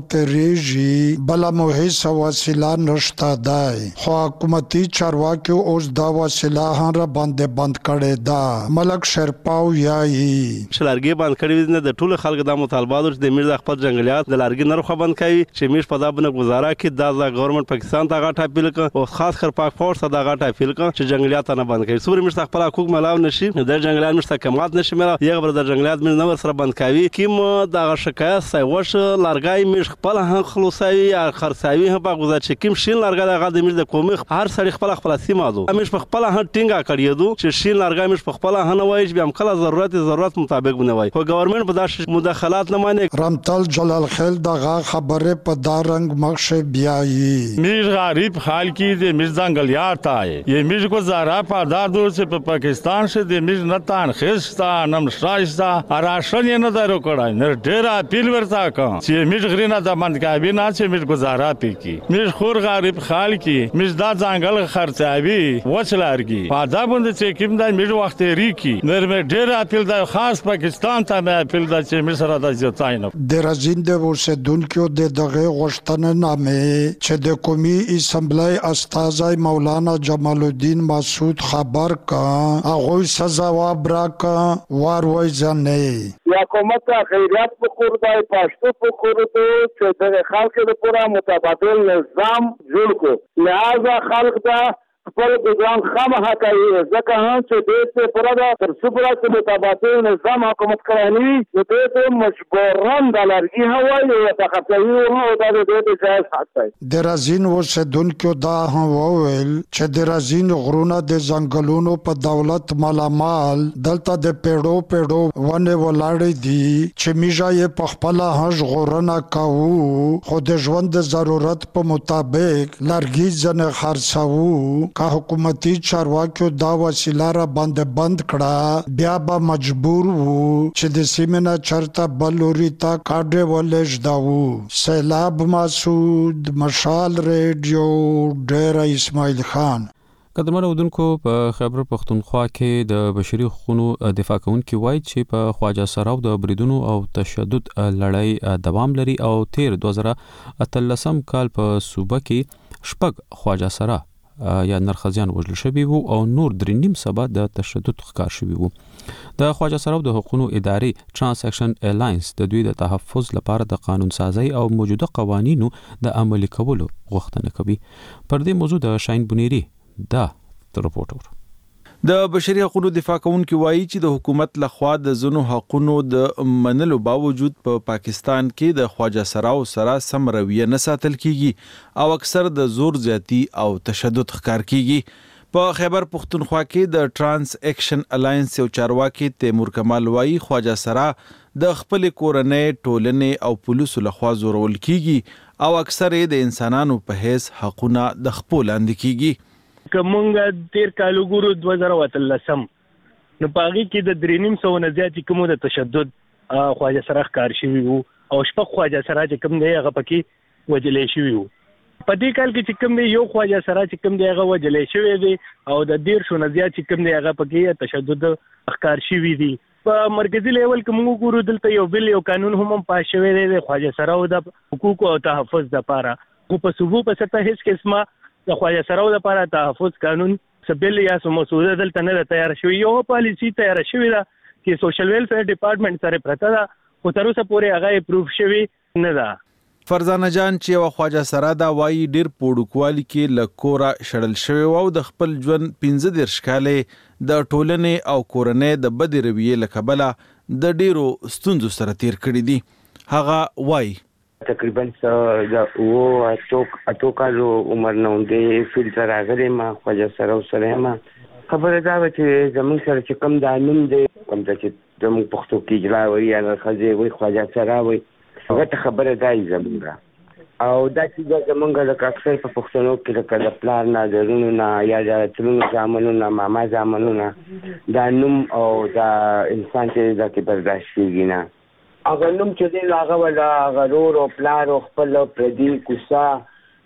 تیریږي بله مو هیڅ وسیله نشته دی خو حکومتي چارواکو اوس دا وسیله هم را باندې بند کړې ده. ملک شرپاو وایي چې لرګي بند کړي نه د ټولو خلکو د مطالبات چې میژ خپل جنگلیات د لرګي نرخ بند کوي چې میژ په دا باندې گزاره کې دا د ګورنمنت پاکستان ته غاټه اپیل کړ او خاص کر پاک فورس ته دا غاټه اپیل کړ چې جنگلیات نه بند کړي سوري میژ خپل حقوق ملاو نشي د جنگلیات میژ کمات نشي مله یو بر د جنگلیات میژ نور سره بند کوي کیم دا شکایت سای وش لرګي میژ خپل هم خلاصوي یا خرڅوي هم په گزاره چې کیم شین لرګي د غاډ میژ د کومي هر سړي خپل خپل سیمه دو میژ په خپل هم ټینګه کړی دو چې شین لرګي میژ په خپل هم وایي چې هم کله ضرورت ضرورت مطابق بنوي خو ګورنمنت په داش مداخلات نه مانی رامتل جلال خیل دغه خبره په دارنګ مخشه بیایي میژ غریب حال کی د میژ جنگلیات آئے یہ میژ گزارا پادار دور سے پاکستان سے د میژ نتان خستا نم شایستا اراشن نه درو کړای نه ډیرا پیل ورتا کا چې میژ غرینا د بند کابی نه چې میژ گزارا پی کی میژ خور غریب حال کی میژ دا جنگل خرڅاوي وچلارګي پادا بند چې کیم د میژ وخت ری کی نر مې ډیرا پیل د خاص پاکستان ته مې پیل د چې میژ سره د ځتاینه د رازین د اوسیدونکو د دغه غوښتنه نامې چې د قومي اسمبلی استازی مولانا جمال الدین مسعود خبر کا هغه سزاواب راکا وار وای ځنه یا حکومت خیریات په کور دی پښتو په کور ته چې د خلکو لپاره متبادل نظام جوړ کو لہذا خلک دا خپل ګران خامه کوي ځکه هم چې د دې پرده تر څوبره چې متبادل نظام حکومت کړی نو ته مجبورن د لرګي هوایي او تخصصي او د دې جایز حق دی. د رازین اوسیدونکو دا هم وویل چې د رازین غرونه د ځنګلونو په دولت مالامال دلته د پیړو پیړو ونه ولاړې دي چې میژه یې په خپله هم ژغورنه کوو خو د ژوند د ضرورت په مطابق لرګي ځنې خرڅوو که حکومتي چارواکو دا وسیله را باندې بند کړه بیا به مجبور وو چې د سیمې نه چرته بل لوري ته کاډې ولېږدوو. سیلاب مسعود مشال ریډیو ډیره اسماعیل خان. قدرمن اودونکو په خیبر پختونخوا کې د بشري حقوقو دفاع کوونکي وایي چې په خواجه سراو د بریدونو او تشدد لړۍ دوام لري او تیر دوه زره اتلسم کال په صوبه کې شپږ خواجه سرا یا نرخزیان وژل شوي وو او نور درې نیم سبا د تشدد ښکار شوي وو. د خواجه سراو د حقوقو ادارې ترانس اکشن الاینس د دوی د تحفظ لپاره د قانون سازی او موجوده قوانینو د عملي کولو غوښتنه کوي. پر دې موضوع د شاین بنيري دا رپورټ د بشري حقوقو دفاع کوونکي وایي چې د حکومت لخوا د زنو حقوقو د منلو باوجود په پا پاکستان کې د خواجه سراو سره سم رویه نه ساتل کیږي او اکثر د زور زیاتی او تشدد ښکار کیږي. په خیبر پختونخوا کې د ترانس اکشن الاینس یو چارواکي تیمور کمال وایي خواجه سرا د خپل کورنۍ ټولنې او پولیسو لخوا زورول کیږي او اکثر د انسانانو په هیڅ حقونه د خپل لاندې کیږي. کومګه تیر کالو ګورو دوه زره اتلسم نو پاغي کې د درې نیم سو نه زیات کومو د تشدد خواجه سره ښکار شوی وو او شپږ خواجه سره چې کوم دی هغه پکې وجلې شوی وو. په دې کال کې چې کوم دی یو خواجه سره چې کوم دی هغه وجلې شوی دی او د ډیر شو نه زیات چې کوم دی هغه پکې تشدد ښکار شوی دی. په مرکزی لیول کې موږ ګورو دلته یو بل یو قانون هم پاس شوی دی د خواجه سره او د حقوق او تحفظ لپاره خو په صوبو په سطح هیڅ قسمه د خواجه سراو لپاره تحفظ قانون سبل یا مسوده دلته نه تیار شوی یو پالیسی تیار شوی دا چې سوشل ویلفیر ډپارټمنټ سره پرته ده خو تر اوسه پورې هغه اپروف شوی نه ده. فرزانه جان چې یو خواجه سرا دا وایي ډیر پوډکوالي کې لکورا شړل شوی او د خپل ژوند پنځه دیرش کاله د ټولنې او کورنۍ د بدې رویې له کبله د ډیرو ستونزو سره تیر کړی دي. هغه وایي تقریبا د و اتوک اتوکالو عمر نه دی فلټر راغلی ما خواجه سره سره ما خبره دا و چې زمون سره چې کم د نوم دی کوم چې زمون پښتو کې اجرا وي یا خزي وي خواجه سره وي هغه ته خبره دی زمونږه او دا چې زمونږ د اکثر په پښتنو کې د پلان نه درونو نه یا د ترونو ځامنو نه ماما ځامنو نه دا نوم او دا انسان چې دا کې برداشت کیږي نه هغه نوم چې دی هغه ولا غرور او پلار او خپل پردي کوسا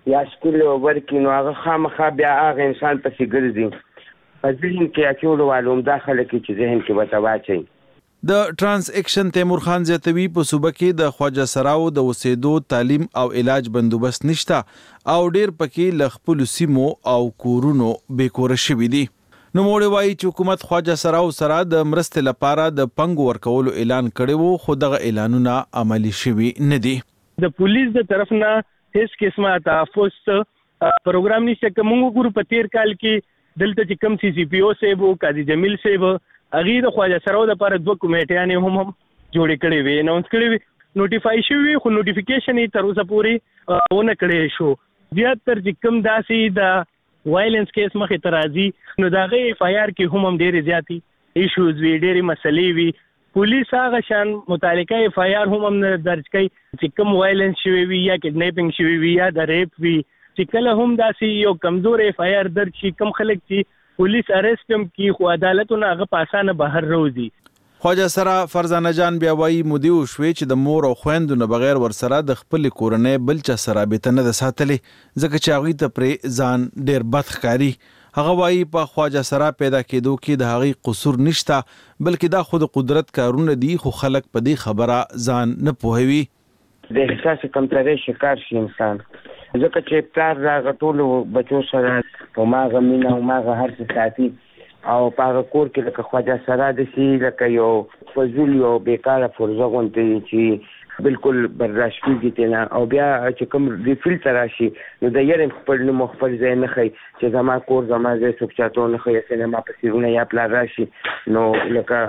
یا سکول ورکړي نو هغه خامخا بیا هغه انسان پسې ګرځي په ذهن کې اچولو والو همدا خلک چې ذهن کې ورته واچوي. د ټرانس اکشن تیمور خان زیاتوي په صوبه کې د خواجه سراو د اوسېدو تعلیم او علاج بندوبست نشته او ډیر پکې ل خپل سیمو او کورونو بیکوره شوي دي. نو موږ وایي چې حکومت خواجه سراو سره د مرستې لپاره د پنګ ورکولو اعلان کړی وو خو دغه اعلانونه عملی شوي نه دي. د پولیس د طرف نه هیڅ قسمه تحفظ پروګرام نشته. کومو ګورو په تیر کال کې دلته چې کم سی سی پی او صاحب او قاضي جمیل صاحب اغه د خواجه سراو لپاره دوه کمیټیانې هم هم جوړې کړې وې اناونس کړې وې نوټیفای شوی خو نوټیفیکیشن یې تر اوسه پورې ونه کړې شو. بیا تر چې کم داسې د وایلنس کیس مخې ته راځي نو د هغې ایف آی آر کې هم هم ډېرې زیاتې ایشوز وي ډېرې مسلې وي. پولیس هغه شان متعلقه ایف آی آر هم هم نه درج کوي چې کم وایلنس شوی وي یا کډنیپینګ شوی وي یا د ریپ وي چې کله هم داسې یو کمزور ایف آی آر درج شي کم خلک چې پولیس اریسټ هم کی خو عدالتونه هغه پاسانه بهر روزي. خواجه سره فرزانه جان بیا وایي مودي وشوي چې د مور او خويندو نه بغیر ورسره د خپل کورنۍ بل چا سره به نه د ساتلې ځکه چې هغه ته پرې ځان ډیر بد ښکاری. هغه وایي په خواجه سره پیدا کېدو کې د هغه قصور نشته بلکې دا خود قدرت کارونه دي خو خلک په دې خبره ځان نه پوهوي. د احساس کمترۍ شکار شي انسان ځکه چې پلار راغ ټول بچو سره او ماغه مینا او ماغه هر څه ساتي او په هغه کور کې لکه خواجه سره د سي لکه یو فزول یو بیکاره فرزه غونډې چې بالکل برداشت کیږي نه او بیا چې کوم ریفیل تر راشي نو د یارم خپل نو مخفل ځای نه خي چې زما کور زما ځای څوک چاته نه خي سینما په سیرونه یا پلار راشي نو لکه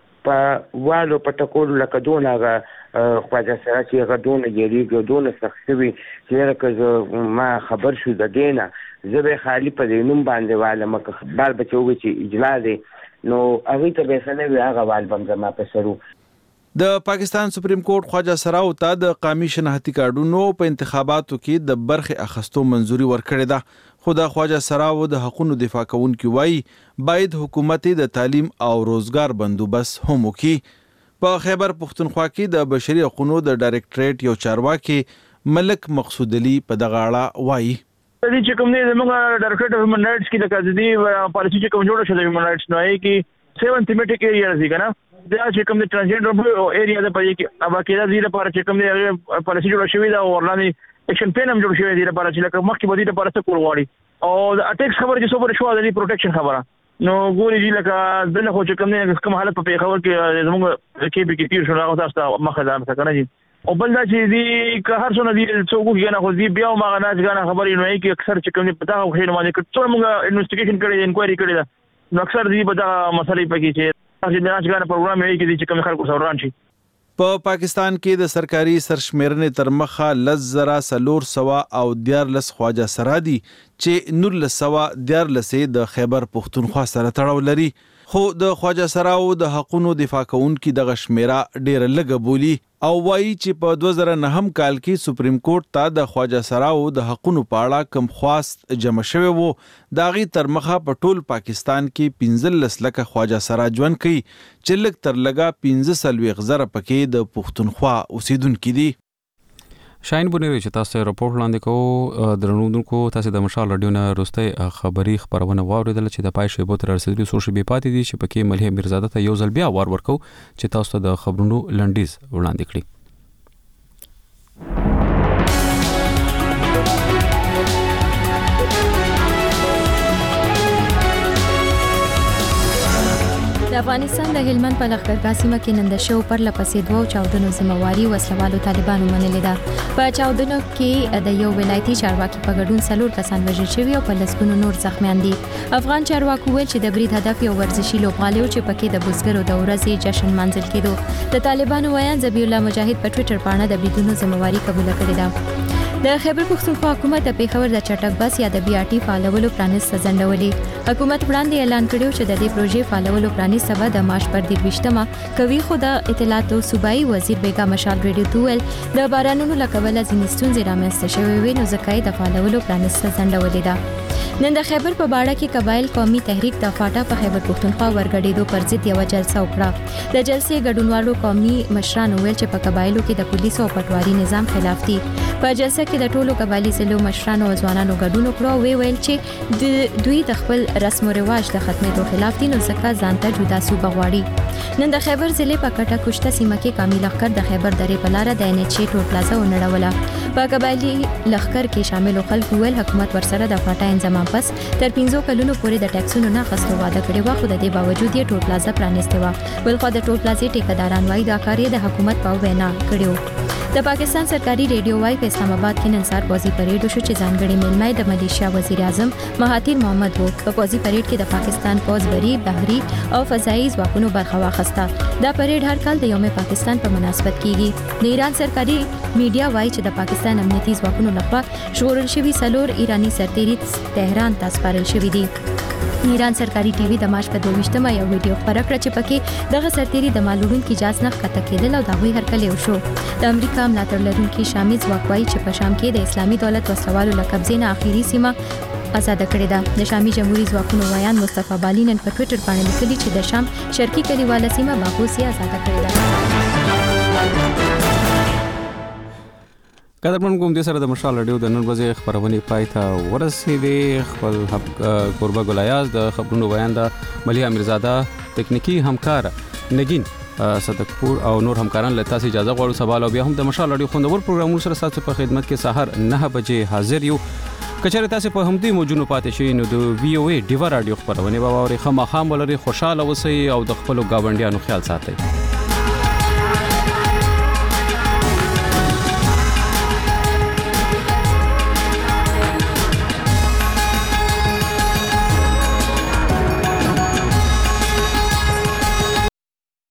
په والو په ټکول لکه دونه خواجه سره چې هغه دونه یریږي دونه سخت وي چې لکه ما خبر شو د دینه زه به خالی په دې نوم باندې واله مکه بال بچو چې اجلا دي نو هغه ته به سره وي هغه وال بم زما په سرو. د پاکستان سپریم کورټ خواجه سراو ته د قومي شناختی کارډونو په انتخاباتو کې د برخه اخستو منځوري ورکړې ده خو د خواجه سراو د حقوقو دفاع کوونکي وایي باید حکومت د تعلیم او روزګار بندوبست هم وکړي. په خیبر پختونخوا کې د بشري حقوقو د ډایریکټریټ یو چارواکي ملک مقصود علي په دغه اړه وایي د دې چې کوم نه زموږ ډایریکټریټ اف هیومن رائټس کې د قاضي پالیسي چې کوم جوړه شوه د هیومن رائټس نو یې کې سیون تھیمیټک ایریاز دي کنه دا چې کوم د ټرانسجنډر ایریا د پدې کې ابا کې د دې لپاره چې کوم د پالیسي جوړه شوې ده او ورلاندې اکشن پلان هم جوړ شوی دی لپاره چې لکه مخکې بدی لپاره څه کول غواړي او د اټیکس خبره چې څومره شو د پروټیکشن خبره نو ګوري چې لکه دنه خو چې کوم نه کوم حالت په خبر کې زموږ کې به کې تیر شو هغه تاسو مخه ځان څنګه نه دي او بل دا چې دي که هر څونه دي څوک کې نه خو دي بیا ما غناج غنا خبرې نو کې اکثر چې کوم پتا خو خیر باندې څو موږ انویسټیګیشن کړی انکوایري کړی دا نو اکثر دي په دا مسلې پکې چې چې د ناش غنا پروګرام یې کې چې کوم خلکو سره شي. په پاکستان کې د سرکاري سرشمیرنې تر مخه لزرا سلور سوا او دیارلس خواجه سرادي چې نورلس سوا دیارلسې د خیبر پختونخوا سره تړاو لري خو د خواجه سراو د حقوقو دفاع کوونکي د غشمیره ډېر لږ بولی او وایي چې په دوه زره نه کال کې سپریم کورټ ته د خواجه سراو د حقوقو په اړه کم خواست جمع شوی وو دا غي تر مخه په ټول پاکستان کې پنځلس لکه خواجه سرا ژوند کوي چې لږ تر لږه پنځه سلوي غزره پکې د پښتونخوا اوسیدونکو دي. شاین بونیری چې تاسو راپور لاندې کوو درنودونکو تاسو د مشال رادیو نه روسته خبري خبرونه واوریدل چې د پای شیبو تر رسیدلو سوشل بي پاتې دي چې پکې ملهم میرزاده ته یو ځل بیا وار ورکو چې تاسو د خبرونو لنډیز وړاندې کړی. د افغانستان د هلمند په لښکرګاه سیمه کې نن د شو پر لپسې دوه چاودنو ذمہواري وسلوالو طالبانو منلې ده. په چاودنو کې د یو ولایتي چارواکي په ګډون څلور کسان وژل شوي او په لسګونو نور زخمیان دي. افغان چارواکو ویل چې د برید هدف یو ورزشي لوبغالی و چې پکې د بزګرو د ورځې جشن منځل کېدو. د طالبانو ویان ذبیح الله مجاهد په ټوئیټر باندې د بریدونو ذمہواري قبول کړې ده. د خیبر پختونخوا حکومت د پیښور د چټک بس یا د بي ار ټي فعالولو پرانیست ځنډولې. حکومت وړاندې اعلان کړی چې د دې پروژې فعالولو پرانیست سبا د مارچ پر درویشتمه کوي خو د اطلاعاتو صوبایي وزیر بیگا مشال ریډیو ته ویل د بارانونو له کبله ځینې ستونزې رامنځته شوې وې نو ځکه یې د فعالولو پرانیست ځنډولې ده. نن د خیبر په باړه کې قبایل قومي تحریک د فاټا په خیبر پختونخوا ورګډېدو پر ضد یو جلسه وکړه. د جلسې ګډونوالو قومي مشرانو ویل چې په قبایلو کې د پولیسو او پټواري نظام خلاف دي. په جلسه پریډ کې د ټولو قبایلی ضلعو مشرانو او ځوانانو ګډون وکړ، وی ویل چې د دوی د خپل رسم او رواج د ختمېدو خلاف دي، نو ځکه ځان ته جدا صوبه غواړي. نن د خیبر ضلع په کټه کوشته سیمه کې قومي لښکر د خیبر درې په لاره د ان ایچ ای ټول پلازا ونړوله. په قبایلی لښکر کې شامل خلکو ول حکومت ورسره د فاټا انضمام پس تر پنځو کلونو پورې د ټیکسونو نه اخیستو وعده کړې و، خو د دې باوجود یې ټول پلازا پرانیستې وه. بل خو د ټول پلازې ټیکداران وایي دا کار یې د حکومت په وینا کړی. د پاکستان سرکاري ریډیو وايي په اسلام آباد کې نن سهار پوځي پریډ وشو چې ځانګړي میلمه د ملیشیا وزیر اعظم مهاتیر محمد وو. په پوځي پریډ کې د پاکستان پوځ بری، بحري او فضایي ځواکونو برخه واخیسته. دا پریډ هر کال د یوم پاکستان په مناسبت کیږي. د ایران سرکاري میډیا وايي چې د پاکستان امنیتي ځواکونو لخوا ژغورل شوي څلور ایرانی سرتیري تهران ته سپارل شوي دي. ایران سرکاري ټي وي د مارچ په دوه یو ویډیو خبره کړه چې پکې دغه سرتیري د مالوړونکو اجازه نه ښکته کېدل او د هغوی هرکلی وشو. د امریکا ملاتړ لرونکي شامي ځواک وایي چې په شام کې د اسلامي دولت وسلوالو له قبضې نه اخیری سیمه آزاد کړې ده. د شامي جمهوریت ځواکونو ویان مصطفی بالي نن په ټوئیټر باندې لیکلي چې د شام شرقي کلیواله سیمه باغوسي آزاد کړې ده. قدرمن کوم دې سره د مشال رادیو د نن ورځې خبرونه پای ته ورسېدې. خپل قربا ګلایاز د خبرونو بیان د ملي امیرزاده تکنیکی همکار نگین صدقپور او نور همکاران له تاسو اجازه غواړو. سوال او بیا هم د مشال رادیو خوندور پروګرامونو سره تاسو په خدمت کې سحر نه بجې حاضر یو. کچره تاسو په همدې موجونو پاتې شئ نو د وی او ای ډیوا رادیو خبرونه به اوري. خامخام ولري، خوشاله اوسئ او د خپل گاونډیانو خیال ساتئ.